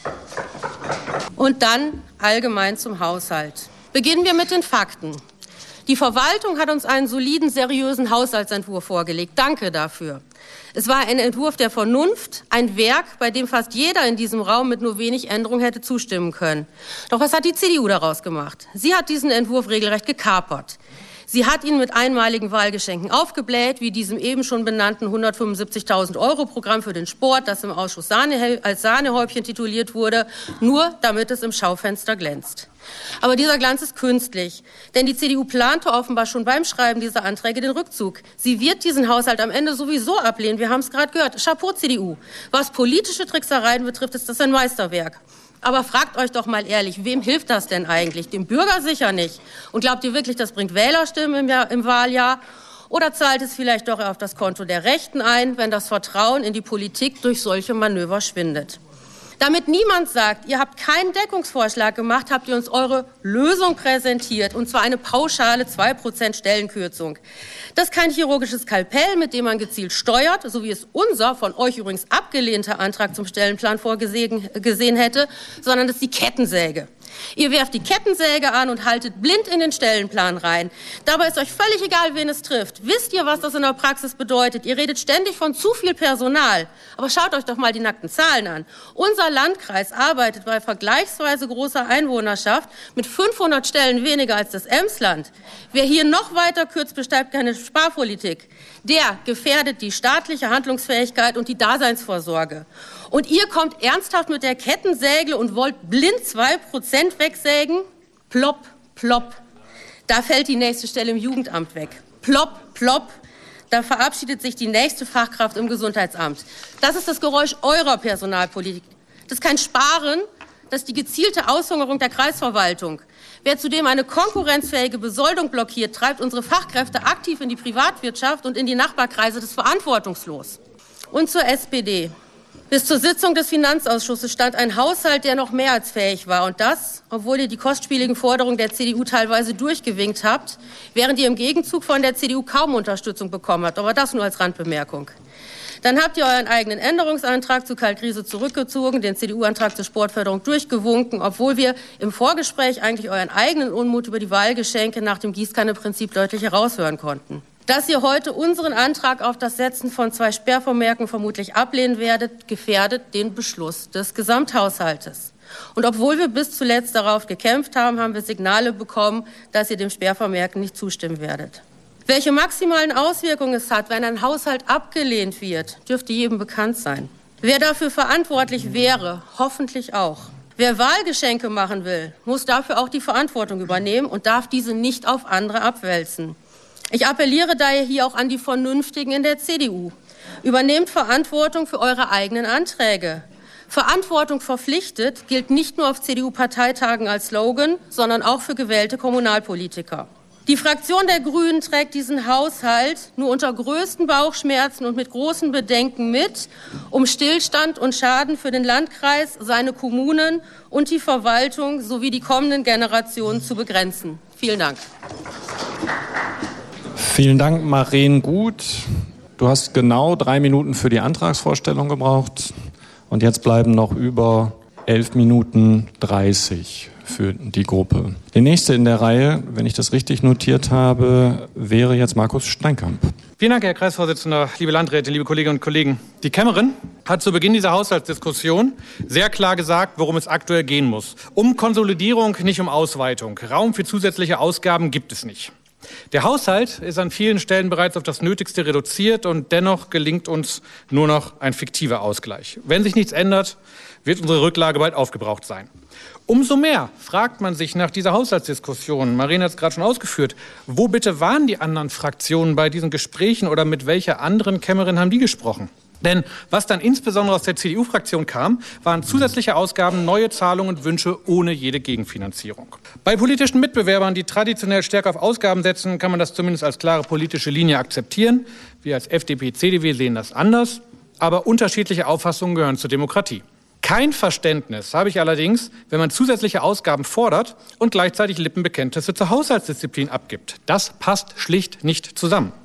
[SPEAKER 9] Und dann allgemein zum Haushalt. Beginnen wir mit den Fakten. Die Verwaltung hat uns einen soliden, seriösen Haushaltsentwurf vorgelegt. Danke dafür. Es war ein Entwurf der Vernunft, ein Werk, bei dem fast jeder in diesem Raum mit nur wenig Änderungen hätte zustimmen können. Doch was hat die C D U daraus gemacht? Sie hat diesen Entwurf regelrecht gekapert. Sie hat ihn mit einmaligen Wahlgeschenken aufgebläht, wie diesem eben schon benannten hundertfünfundsiebzigtausend Euro Programm für den Sport, das im Ausschuss Sahne, als Sahnehäubchen tituliert wurde, nur damit es im Schaufenster glänzt. Aber dieser Glanz ist künstlich, denn die C D U plante offenbar schon beim Schreiben dieser Anträge den Rückzug. Sie wird diesen Haushalt am Ende sowieso ablehnen, wir haben es gerade gehört. Chapeau C D U. Was politische Tricksereien betrifft, ist das ein Meisterwerk. Aber fragt euch doch mal ehrlich, wem hilft das denn eigentlich? Dem Bürger sicher nicht. Und glaubt ihr wirklich, das bringt Wählerstimmen im, Jahr, im Wahljahr? Oder zahlt es vielleicht doch auf das Konto der Rechten ein, wenn das Vertrauen in die Politik durch solche Manöver schwindet? Damit niemand sagt, ihr habt keinen Deckungsvorschlag gemacht, habt ihr uns eure Lösung präsentiert, und zwar eine pauschale zwei Prozent Stellenkürzung. Das ist kein chirurgisches Skalpell, mit dem man gezielt steuert, so wie es unser von euch übrigens abgelehnter Antrag zum Stellenplan vorgesehen gesehen hätte, sondern das ist die Kettensäge. Ihr werft die Kettensäge an und haltet blind in den Stellenplan rein. Dabei ist euch völlig egal, wen es trifft. Wisst ihr, was das in der Praxis bedeutet? Ihr redet ständig von zu viel Personal. Aber schaut euch doch mal die nackten Zahlen an. Unser Landkreis arbeitet bei vergleichsweise großer Einwohnerschaft mit fünfhundert Stellen weniger als das Emsland. Wer hier noch weiter kürzt, betreibt keine Sparpolitik. Der gefährdet die staatliche Handlungsfähigkeit und die Daseinsvorsorge. Und ihr kommt ernsthaft mit der Kettensäge und wollt blind zwei Prozent wegsägen? Plopp, plopp. Da fällt die nächste Stelle im Jugendamt weg. Plopp, plopp. Da verabschiedet sich die nächste Fachkraft im Gesundheitsamt. Das ist das Geräusch eurer Personalpolitik. Das ist kein Sparen, das ist die gezielte Aushungerung der Kreisverwaltung. Wer zudem eine konkurrenzfähige Besoldung blockiert, treibt unsere Fachkräfte aktiv in die Privatwirtschaft und in die Nachbarkreise. Das ist verantwortungslos. Und zur S P D. Bis zur Sitzung des Finanzausschusses stand ein Haushalt, der noch mehr als fähig war. Und das, obwohl ihr die kostspieligen Forderungen der C D U teilweise durchgewinkt habt, während ihr im Gegenzug von der C D U kaum Unterstützung bekommen habt. Aber das nur als Randbemerkung. Dann habt ihr euren eigenen Änderungsantrag zu Kalkriese zurückgezogen, den C D U-Antrag zur Sportförderung durchgewunken, obwohl wir im Vorgespräch eigentlich euren eigenen Unmut über die Wahlgeschenke nach dem Gießkanneprinzip deutlich heraushören konnten. Dass ihr heute unseren Antrag auf das Setzen von zwei Sperrvermerken vermutlich ablehnen werdet, gefährdet den Beschluss des Gesamthaushaltes. Und obwohl wir bis zuletzt darauf gekämpft haben, haben wir Signale bekommen, dass ihr dem Sperrvermerken nicht zustimmen werdet. Welche maximalen Auswirkungen es hat, wenn ein Haushalt abgelehnt wird, dürfte jedem bekannt sein. Wer dafür verantwortlich wäre, hoffentlich auch. Wer Wahlgeschenke machen will, muss dafür auch die Verantwortung übernehmen und darf diese nicht auf andere abwälzen. Ich appelliere daher hier auch an die Vernünftigen in der C D U. Übernehmt Verantwortung für eure eigenen Anträge. Verantwortung verpflichtet gilt nicht nur auf C D U-Parteitagen als Slogan, sondern auch für gewählte Kommunalpolitiker. Die Fraktion der Grünen trägt diesen Haushalt nur unter größten Bauchschmerzen und mit großen Bedenken mit, um Stillstand und Schaden für den Landkreis, seine Kommunen und die Verwaltung sowie die kommenden Generationen zu begrenzen. Vielen Dank.
[SPEAKER 3] Vielen Dank, Maren Gut. Du hast genau drei Minuten für die Antragsvorstellung gebraucht. Und jetzt bleiben noch über elf Minuten dreißig für die Gruppe. Der nächste in der Reihe, wenn ich das richtig notiert habe, wäre jetzt Markus Steinkamp.
[SPEAKER 5] Vielen Dank, Herr Kreisvorsitzender, liebe Landräte, liebe Kolleginnen und Kollegen. Die Kämmerin hat zu Beginn dieser Haushaltsdiskussion sehr klar gesagt, worum es aktuell gehen muss. Um Konsolidierung, nicht um Ausweitung. Raum für zusätzliche Ausgaben gibt es nicht. Der Haushalt ist an vielen Stellen bereits auf das Nötigste reduziert und dennoch gelingt uns nur noch ein fiktiver Ausgleich. Wenn sich nichts ändert, wird unsere Rücklage bald aufgebraucht sein. Umso mehr fragt man sich nach dieser Haushaltsdiskussion, Maren hat es gerade schon ausgeführt, wo bitte waren die anderen Fraktionen bei diesen Gesprächen oder mit welcher anderen Kämmerin haben die gesprochen? Denn was dann insbesondere aus der C D U-Fraktion kam, waren zusätzliche Ausgaben, neue Zahlungen und Wünsche ohne jede Gegenfinanzierung. Bei politischen Mitbewerbern, die traditionell stärker auf Ausgaben setzen, kann man das zumindest als klare politische Linie akzeptieren. Wir als F D P C D W sehen das anders, aber unterschiedliche Auffassungen gehören zur Demokratie. Kein Verständnis habe ich allerdings, wenn man zusätzliche Ausgaben fordert und gleichzeitig Lippenbekenntnisse zur Haushaltsdisziplin abgibt. Das passt schlicht nicht zusammen.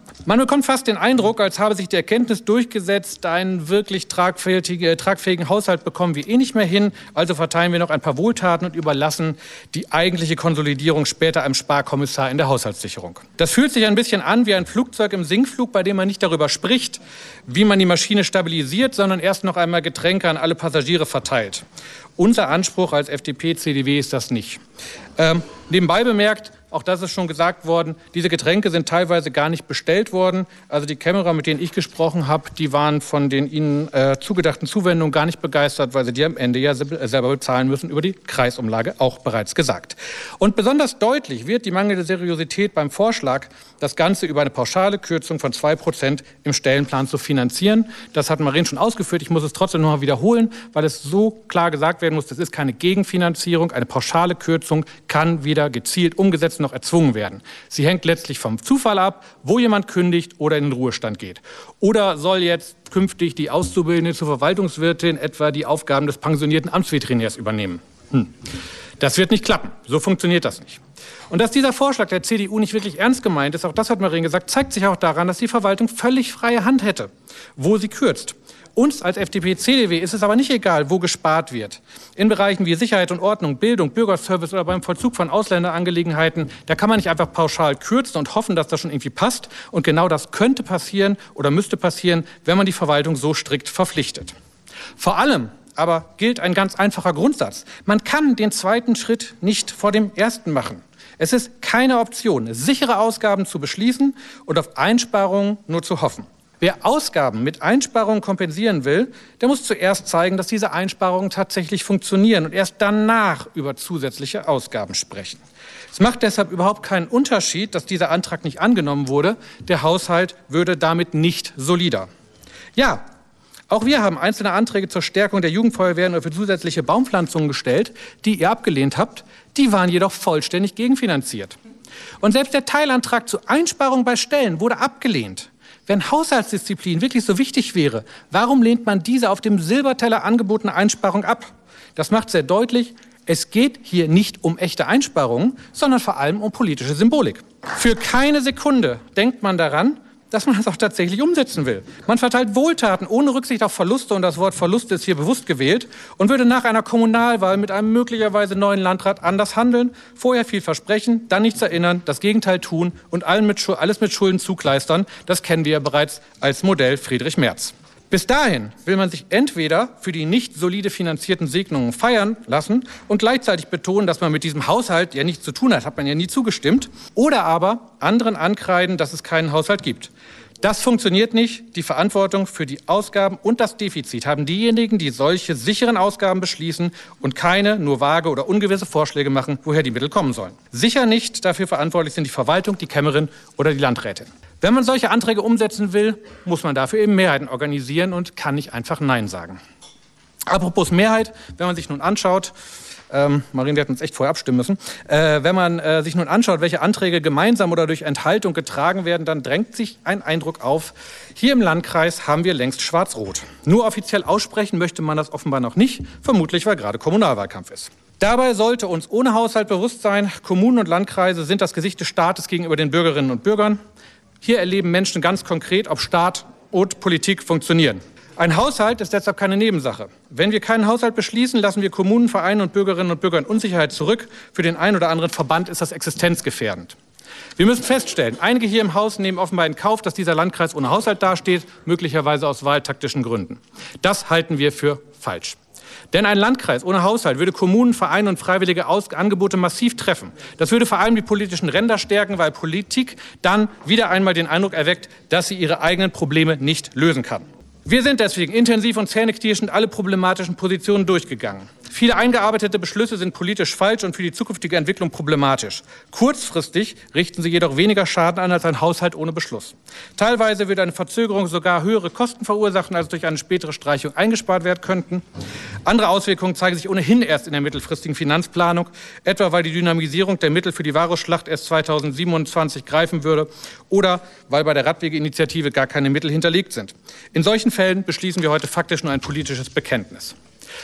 [SPEAKER 5] Man bekommt fast den Eindruck, als habe sich die Erkenntnis durchgesetzt, einen wirklich tragfähigen, tragfähigen Haushalt bekommen wir eh nicht mehr hin, also verteilen wir noch ein paar Wohltaten und überlassen die eigentliche Konsolidierung später einem Sparkommissar in der Haushaltssicherung. Das fühlt sich ein bisschen an wie ein Flugzeug im Sinkflug, bei dem man nicht darüber spricht, wie man die Maschine stabilisiert, sondern erst noch einmal Getränke an alle Passagiere verteilt. Unser Anspruch als F D P C D W ist das nicht. Ähm, nebenbei bemerkt, auch das ist schon gesagt worden, diese Getränke sind teilweise gar nicht bestellt worden. Also die Kämmerer, mit denen ich gesprochen habe, die waren von den ihnen äh, zugedachten Zuwendungen gar nicht begeistert, weil sie die am Ende ja selber bezahlen müssen, über die Kreisumlage auch bereits gesagt. Und besonders deutlich wird die mangelnde Seriosität beim Vorschlag, das Ganze über eine pauschale Kürzung von zwei Prozent im Stellenplan zu finanzieren. Das hat Marien schon ausgeführt. Ich muss es trotzdem noch mal wiederholen, weil es so klar gesagt werden muss, das ist keine Gegenfinanzierung. Eine pauschale Kürzung kann weder gezielt umgesetzt noch erzwungen werden. Sie hängt letztlich vom Zufall ab, wo jemand kündigt oder in den Ruhestand geht. Oder soll jetzt künftig die Auszubildende zur Verwaltungswirtin etwa die Aufgaben des pensionierten Amtsveterinärs übernehmen? Hm. Das wird nicht klappen. So funktioniert das nicht. Und dass dieser Vorschlag der C D U nicht wirklich ernst gemeint ist, auch das hat Marien gesagt, zeigt sich auch daran, dass die Verwaltung völlig freie Hand hätte, wo sie kürzt. Uns als F D P C D W ist es aber nicht egal, wo gespart wird. In Bereichen wie Sicherheit und Ordnung, Bildung, Bürgerservice oder beim Vollzug von Ausländerangelegenheiten, da kann man nicht einfach pauschal kürzen und hoffen, dass das schon irgendwie passt. Und genau das könnte passieren oder müsste passieren, wenn man die Verwaltung so strikt verpflichtet. Vor allem aber gilt ein ganz einfacher Grundsatz. Man kann den zweiten Schritt nicht vor dem ersten machen. Es ist keine Option, sichere Ausgaben zu beschließen und auf Einsparungen nur zu hoffen. Wer Ausgaben mit Einsparungen kompensieren will, der muss zuerst zeigen, dass diese Einsparungen tatsächlich funktionieren und erst danach über zusätzliche Ausgaben sprechen. Es macht deshalb überhaupt keinen Unterschied, dass dieser Antrag nicht angenommen wurde. Der Haushalt würde damit nicht solider. Ja, auch wir haben einzelne Anträge zur Stärkung der Jugendfeuerwehren oder für zusätzliche Baumpflanzungen gestellt, die ihr abgelehnt habt. Die waren jedoch vollständig gegenfinanziert. Und selbst der Teilantrag zur Einsparung bei Stellen wurde abgelehnt. Wenn Haushaltsdisziplin wirklich so wichtig wäre, warum lehnt man diese auf dem Silberteller angebotene Einsparung ab? Das macht sehr deutlich, es geht hier nicht um echte Einsparungen, sondern vor allem um politische Symbolik. Für keine Sekunde denkt man daran, dass man das auch tatsächlich umsetzen will. Man verteilt Wohltaten ohne Rücksicht auf Verluste, und das Wort Verluste ist hier bewusst gewählt, und würde nach einer Kommunalwahl mit einem möglicherweise neuen Landrat anders handeln, vorher viel versprechen, dann nichts erinnern, das Gegenteil tun und allen mit, alles mit Schulden zukleistern. Das kennen wir ja bereits als Modell Friedrich Merz. Bis dahin will man sich entweder für die nicht solide finanzierten Segnungen feiern lassen und gleichzeitig betonen, dass man mit diesem Haushalt ja nichts zu tun hat, hat man ja nie zugestimmt, oder aber anderen ankreiden, dass es keinen Haushalt gibt. Das funktioniert nicht. Die Verantwortung für die Ausgaben und das Defizit haben diejenigen, die solche sicheren Ausgaben beschließen und keine nur vage oder ungewisse Vorschläge machen, woher die Mittel kommen sollen. Sicher nicht dafür verantwortlich sind die Verwaltung, die Kämmerin oder die Landrätin. Wenn man solche Anträge umsetzen will, muss man dafür eben Mehrheiten organisieren und kann nicht einfach Nein sagen. Apropos Mehrheit, wenn man sich nun anschaut, ähm, Marien, wir hätten uns echt vorher abstimmen müssen, äh, wenn man äh, sich nun anschaut, welche Anträge gemeinsam oder durch Enthaltung getragen werden, dann drängt sich ein Eindruck auf, hier im Landkreis haben wir längst Schwarz-Rot. Nur offiziell aussprechen möchte man das offenbar noch nicht, vermutlich weil gerade Kommunalwahlkampf ist. Dabei sollte uns ohne Haushalt bewusst sein, Kommunen und Landkreise sind das Gesicht des Staates gegenüber den Bürgerinnen und Bürgern. Hier erleben Menschen ganz konkret, ob Staat und Politik funktionieren. Ein Haushalt ist deshalb keine Nebensache. Wenn wir keinen Haushalt beschließen, lassen wir Kommunen, Vereine und Bürgerinnen und Bürger in Unsicherheit zurück. Für den einen oder anderen Verband ist das existenzgefährdend. Wir müssen feststellen, einige hier im Haus nehmen offenbar in Kauf, dass dieser Landkreis ohne Haushalt dasteht, möglicherweise aus wahltaktischen Gründen. Das halten wir für falsch. Denn ein Landkreis ohne Haushalt würde Kommunen, Vereine und freiwillige Aus- Angebote massiv treffen. Das würde vor allem die politischen Ränder stärken, weil Politik dann wieder einmal den Eindruck erweckt, dass sie ihre eigenen Probleme nicht lösen kann. Wir sind deswegen intensiv und zähneknirschend alle problematischen Positionen durchgegangen. Viele eingearbeitete Beschlüsse sind politisch falsch und für die zukünftige Entwicklung problematisch. Kurzfristig richten sie jedoch weniger Schaden an als ein Haushalt ohne Beschluss. Teilweise würde eine Verzögerung sogar höhere Kosten verursachen, als durch eine spätere Streichung eingespart werden könnten. Andere Auswirkungen zeigen sich ohnehin erst in der mittelfristigen Finanzplanung, etwa weil die Dynamisierung der Mittel für die Varusschlacht erst zweitausendsiebenundzwanzig greifen würde oder weil bei der Radwegeinitiative gar keine Mittel hinterlegt sind. In solchen Fällen beschließen wir heute faktisch nur ein politisches Bekenntnis.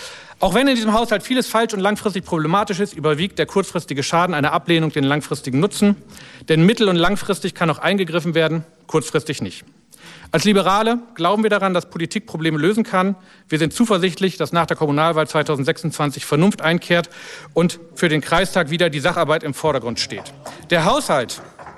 [SPEAKER 10] Auch wenn in diesem Haushalt vieles falsch und langfristig problematisch ist, überwiegt der kurzfristige Schaden einer Ablehnung den langfristigen Nutzen. Denn mittel- und langfristig kann auch eingegriffen werden, kurzfristig nicht. Als Liberale glauben wir daran, dass Politik Probleme lösen kann. Wir sind zuversichtlich, dass nach der Kommunalwahl zweitausendsechsundzwanzig Vernunft einkehrt und für den Kreistag wieder die Sacharbeit im Vordergrund steht. Der Haushalt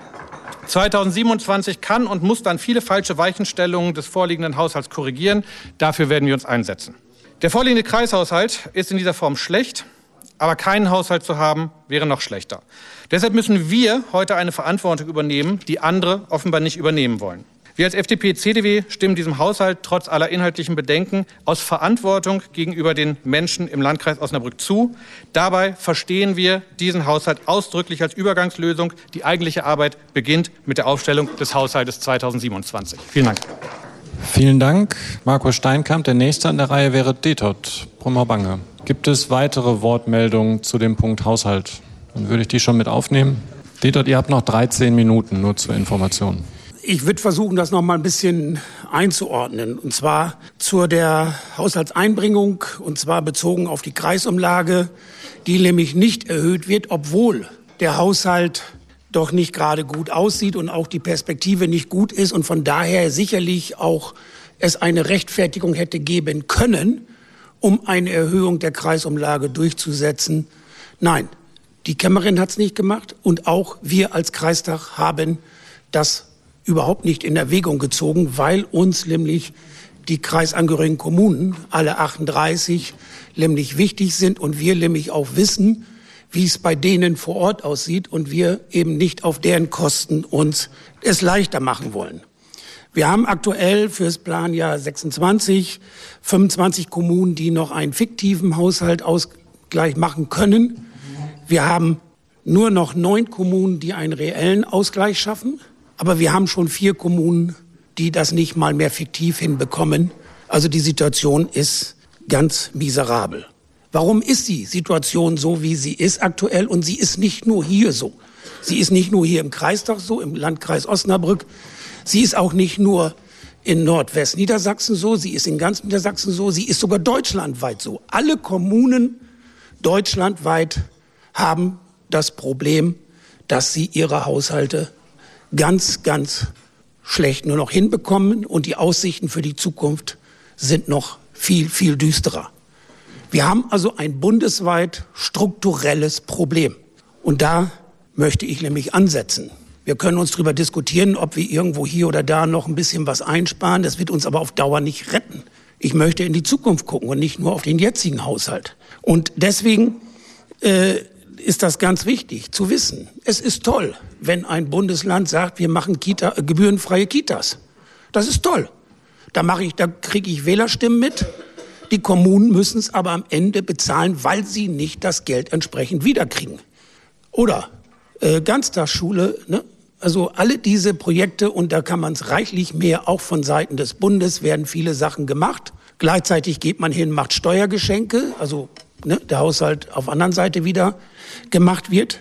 [SPEAKER 10] zweitausendsiebenundzwanzig kann und muss dann viele falsche Weichenstellungen des vorliegenden Haushalts korrigieren. Dafür werden wir uns einsetzen. Der vorliegende Kreishaushalt ist in dieser Form schlecht, aber keinen Haushalt zu haben, wäre noch schlechter. Deshalb müssen wir heute eine Verantwortung übernehmen, die andere offenbar nicht übernehmen wollen. Wir als F D P C D W stimmen diesem Haushalt trotz aller inhaltlichen Bedenken aus Verantwortung gegenüber den Menschen im Landkreis Osnabrück zu. Dabei verstehen wir diesen Haushalt ausdrücklich als Übergangslösung. Die eigentliche Arbeit beginnt mit der Aufstellung des Haushaltes zweitausendsiebenundzwanzig. Vielen Dank.
[SPEAKER 3] Vielen Dank, Markus Steinkamp. Der nächste an der Reihe wäre Detot Brummer-Bange. Gibt es weitere Wortmeldungen zu dem Punkt Haushalt? Dann würde ich die schon mit aufnehmen. Detot, ihr habt noch dreizehn Minuten, nur zur Information.
[SPEAKER 11] Ich würde versuchen, das noch mal ein bisschen einzuordnen. Und zwar zu der Haushaltseinbringung, und zwar bezogen auf die Kreisumlage, die nämlich nicht erhöht wird, obwohl der Haushalt doch nicht gerade gut aussieht und auch die Perspektive nicht gut ist und von daher sicherlich auch es eine Rechtfertigung hätte geben können, um eine Erhöhung der Kreisumlage durchzusetzen. Nein, die Kämmerin hat es nicht gemacht und auch wir als Kreistag haben das überhaupt nicht in Erwägung gezogen, weil uns nämlich die kreisangehörigen Kommunen, alle achtunddreißig, nämlich wichtig sind und wir nämlich auch wissen, wie es bei denen vor Ort aussieht und wir eben nicht auf deren Kosten uns es leichter machen wollen. Wir haben aktuell fürs Planjahr sechsundzwanzig fünfundzwanzig Kommunen, die noch einen fiktiven Haushaltsausgleich machen können. Wir haben nur noch neun Kommunen, die einen reellen Ausgleich schaffen. Aber wir haben schon vier Kommunen, die das nicht mal mehr fiktiv hinbekommen. Also die Situation ist ganz miserabel. Warum ist die Situation so, wie sie ist aktuell? Und sie ist nicht nur hier so. Sie ist nicht nur hier im Kreistag so, im Landkreis Osnabrück. Sie ist auch nicht nur in Nordwestniedersachsen so. Sie ist in ganz Niedersachsen so. Sie ist sogar deutschlandweit so. Alle Kommunen deutschlandweit haben das Problem, dass sie ihre Haushalte ganz, ganz schlecht nur noch hinbekommen und die Aussichten für die Zukunft sind noch viel, viel düsterer. Wir haben also ein bundesweit strukturelles Problem und da möchte ich nämlich ansetzen. Wir können uns darüber diskutieren, ob wir irgendwo hier oder da noch ein bisschen was einsparen. Das wird uns aber auf Dauer nicht retten. Ich möchte in die Zukunft gucken und nicht nur auf den jetzigen Haushalt. Und deswegen äh, ist das ganz wichtig zu wissen. Es ist toll, wenn ein Bundesland sagt, wir machen Kita, äh, gebührenfreie Kitas. Das ist toll. Da mache ich, da kriege ich Wählerstimmen mit. Die Kommunen müssen es aber am Ende bezahlen, weil sie nicht das Geld entsprechend wiederkriegen. Oder äh, Ganztagsschule, ne? Also alle diese Projekte, und da kann man es reichlich mehr, auch von Seiten des Bundes werden viele Sachen gemacht. Gleichzeitig geht man hin, macht Steuergeschenke, also ne, der Haushalt auf der anderen Seite wieder gemacht wird.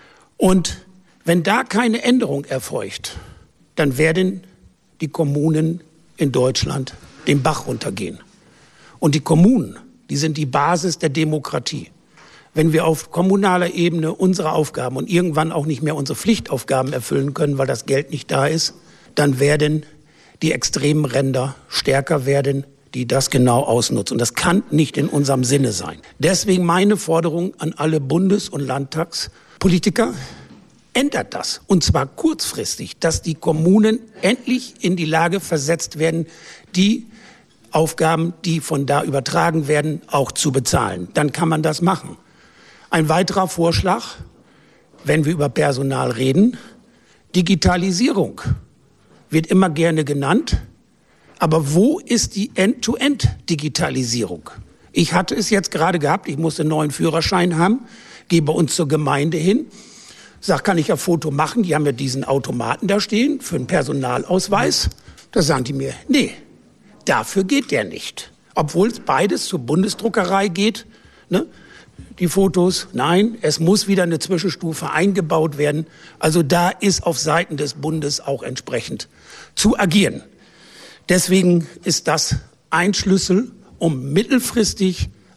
[SPEAKER 11] Und wenn da keine Änderung erfolgt, dann werden die Kommunen in Deutschland den Bach runtergehen. Und die Kommunen, die sind die Basis der Demokratie. Wenn wir auf kommunaler Ebene unsere Aufgaben und irgendwann auch nicht mehr unsere Pflichtaufgaben erfüllen können, weil das Geld nicht da ist, dann werden die extremen Ränder stärker werden, die das genau ausnutzen. Und das kann nicht in unserem Sinne sein. Deswegen meine Forderung an alle Bundes- und Landtagspolitiker, ändert das. Und zwar kurzfristig, dass die Kommunen endlich in die Lage versetzt werden, die Aufgaben, die von da übertragen werden, auch zu bezahlen. Dann kann man das machen. Ein weiterer Vorschlag, wenn wir über Personal reden, Digitalisierung wird immer gerne genannt. Aber wo ist die End-to-End-Digitalisierung? Ich hatte es jetzt gerade gehabt, ich musste einen neuen Führerschein haben, gehe bei uns zur Gemeinde hin, sag, kann ich ein Foto machen? Die haben ja diesen Automaten da stehen für einen Personalausweis. Da sagen die mir, nee, dafür geht der nicht. Obwohl es beides zur Bundesdruckerei geht, ne? Die Fotos, nein, es muss wieder eine Zwischenstufe eingebaut werden. Also da ist auf Seiten des Bundes auch entsprechend zu agieren. Deswegen ist das ein Schlüssel, um mittelfristig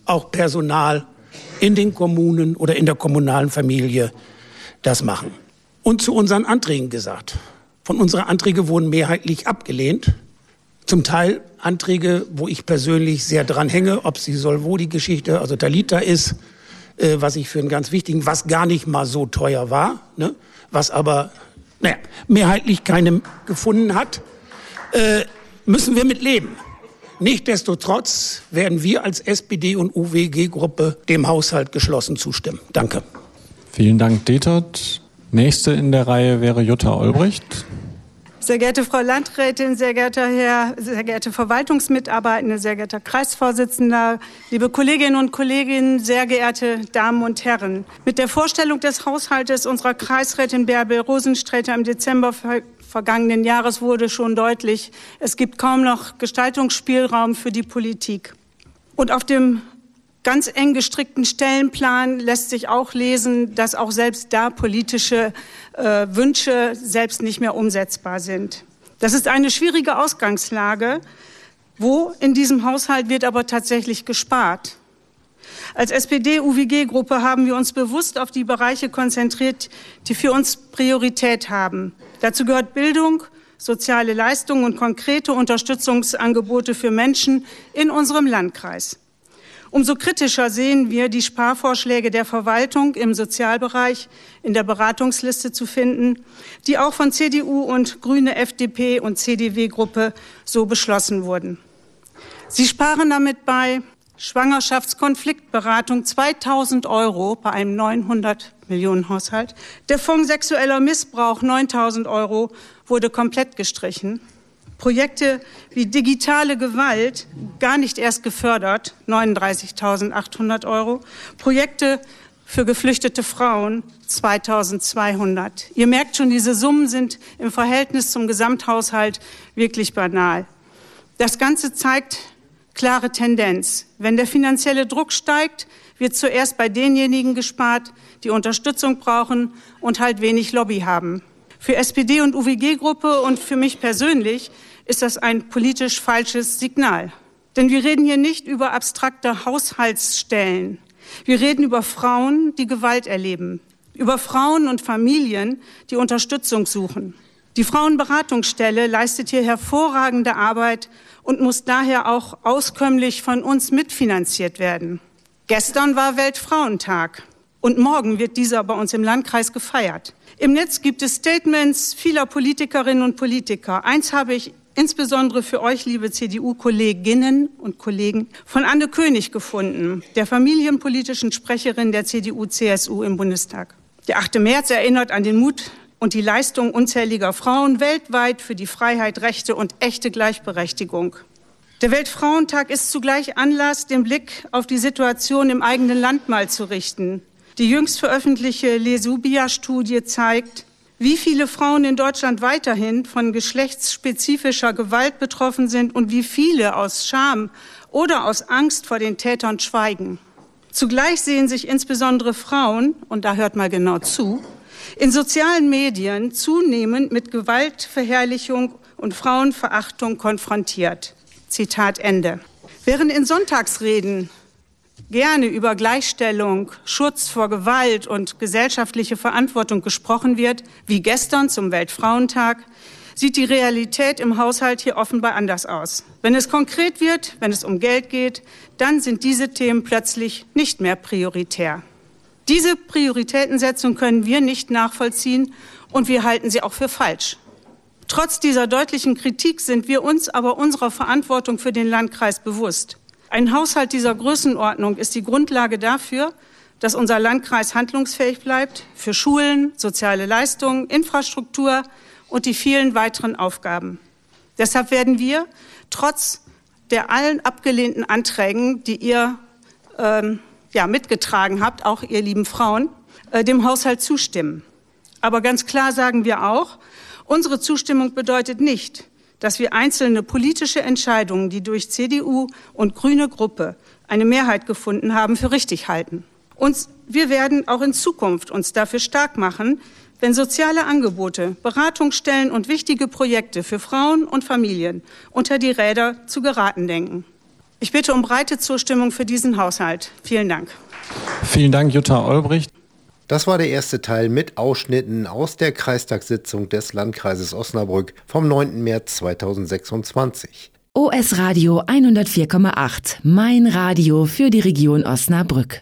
[SPEAKER 11] auch Personal in den Kommunen oder in der kommunalen Familie das machen. Und zu unseren Anträgen gesagt. Von unseren Anträgen wurden mehrheitlich abgelehnt. Zum Teil Anträge, wo ich persönlich sehr dran hänge, ob sie Solvodi-Geschichte, also Talita ist, äh, was ich für einen ganz wichtigen, was gar nicht mal so teuer war, ne? Was aber naja, mehrheitlich keinem gefunden hat, äh, müssen wir mit leben. Nichtsdestotrotz werden wir als S P D und U W G-Gruppe dem Haushalt geschlossen zustimmen. Danke.
[SPEAKER 3] Vielen Dank, Detert. Nächste in der Reihe wäre Jutta Olbricht.
[SPEAKER 12] Sehr geehrte Frau Landrätin, sehr geehrter Herr, sehr geehrte Verwaltungsmitarbeitende, sehr geehrter Kreisvorsitzender, liebe Kolleginnen und Kollegen, sehr geehrte Damen und Herren. Mit der Vorstellung des Haushaltes unserer Kreisrätin Bärbel Rosensträter im Dezember ver- vergangenen Jahres wurde schon deutlich, es gibt kaum noch Gestaltungsspielraum für die Politik. Und auf dem ganz eng gestrickten Stellenplan lässt sich auch lesen, dass auch selbst da politische äh, Wünsche selbst nicht mehr umsetzbar sind. Das ist eine schwierige Ausgangslage. Wo in diesem Haushalt wird aber tatsächlich gespart? Als S P D-U W G-Gruppe haben wir uns bewusst auf die Bereiche konzentriert, die für uns Priorität haben. Dazu gehört Bildung, soziale Leistungen und konkrete Unterstützungsangebote für Menschen in unserem Landkreis. Umso kritischer sehen wir die Sparvorschläge der Verwaltung im Sozialbereich in der Beratungsliste zu finden, die auch von C D U und Grüne, F D P und C D W-Gruppe so beschlossen wurden. Sie sparen damit bei Schwangerschaftskonfliktberatung zweitausend Euro bei einem neunhundert Millionen Haushalt. Der Fonds sexueller Missbrauch neuntausend Euro wurde komplett gestrichen. Projekte wie digitale Gewalt gar nicht erst gefördert, neununddreißigtausendachthundert Euro. Projekte für geflüchtete Frauen, zweitausendzweihundert. Ihr merkt schon, diese Summen sind im Verhältnis zum Gesamthaushalt wirklich banal. Das Ganze zeigt klare Tendenz. Wenn der finanzielle Druck steigt, wird zuerst bei denjenigen gespart, die Unterstützung brauchen und halt wenig Lobby haben. Für S P D und U W G-Gruppe und für mich persönlich ist das ein politisch falsches Signal. Denn wir reden hier nicht über abstrakte Haushaltsstellen. Wir reden über Frauen, die Gewalt erleben, über Frauen und Familien, die Unterstützung suchen. Die Frauenberatungsstelle leistet hier hervorragende Arbeit und muss daher auch auskömmlich von uns mitfinanziert werden. Gestern war Weltfrauentag und morgen wird dieser bei uns im Landkreis gefeiert. Im Netz gibt es Statements vieler Politikerinnen und Politiker. Eins habe ich insbesondere für euch, liebe C D U-Kolleginnen und Kollegen, von Anne König gefunden, der familienpolitischen Sprecherin der C D U C S U im Bundestag. Der achte März erinnert an den Mut und die Leistung unzähliger Frauen weltweit für die Freiheit, Rechte und echte Gleichberechtigung. Der Weltfrauentag ist zugleich Anlass, den Blick auf die Situation im eigenen Land mal zu richten. Die jüngst veröffentlichte Lesubia-Studie zeigt, wie viele Frauen in Deutschland weiterhin von geschlechtsspezifischer Gewalt betroffen sind und wie viele aus Scham oder aus Angst vor den Tätern schweigen. Zugleich sehen sich insbesondere Frauen, und da hört mal genau zu, in sozialen Medien zunehmend mit Gewaltverherrlichung und Frauenverachtung konfrontiert. Zitat Ende. Während in Sonntagsreden gerne über Gleichstellung, Schutz vor Gewalt und gesellschaftliche Verantwortung gesprochen wird, wie gestern zum Weltfrauentag, sieht die Realität im Haushalt hier offenbar anders aus. Wenn es konkret wird, wenn es um Geld geht, dann sind diese Themen plötzlich nicht mehr prioritär. Diese Prioritätensetzung können wir nicht nachvollziehen und wir halten sie auch für falsch. Trotz dieser deutlichen Kritik sind wir uns aber unserer Verantwortung für den Landkreis bewusst. Ein Haushalt dieser Größenordnung ist die Grundlage dafür, dass unser Landkreis handlungsfähig bleibt für Schulen, soziale Leistungen, Infrastruktur und die vielen weiteren Aufgaben. Deshalb werden wir trotz der allen abgelehnten Anträgen, die ihr ähm, ja, mitgetragen habt, auch ihr lieben Frauen, äh, dem Haushalt zustimmen. Aber ganz klar sagen wir auch, unsere Zustimmung bedeutet nicht, dass wir einzelne politische Entscheidungen, die durch C D U und Grüne Gruppe eine Mehrheit gefunden haben, für richtig halten. Und wir werden auch in Zukunft uns dafür stark machen, wenn soziale Angebote, Beratungsstellen und wichtige Projekte für Frauen und Familien unter die Räder zu geraten denken. Ich bitte um breite Zustimmung für diesen Haushalt. Vielen Dank.
[SPEAKER 3] Vielen Dank, Jutta Olbricht.
[SPEAKER 2] Das war der erste Teil mit Ausschnitten aus der Kreistagssitzung des Landkreises Osnabrück vom neunten März zweitausendsechsundzwanzig.
[SPEAKER 1] O S Radio hundertvier Komma acht, mein Radio für die Region Osnabrück.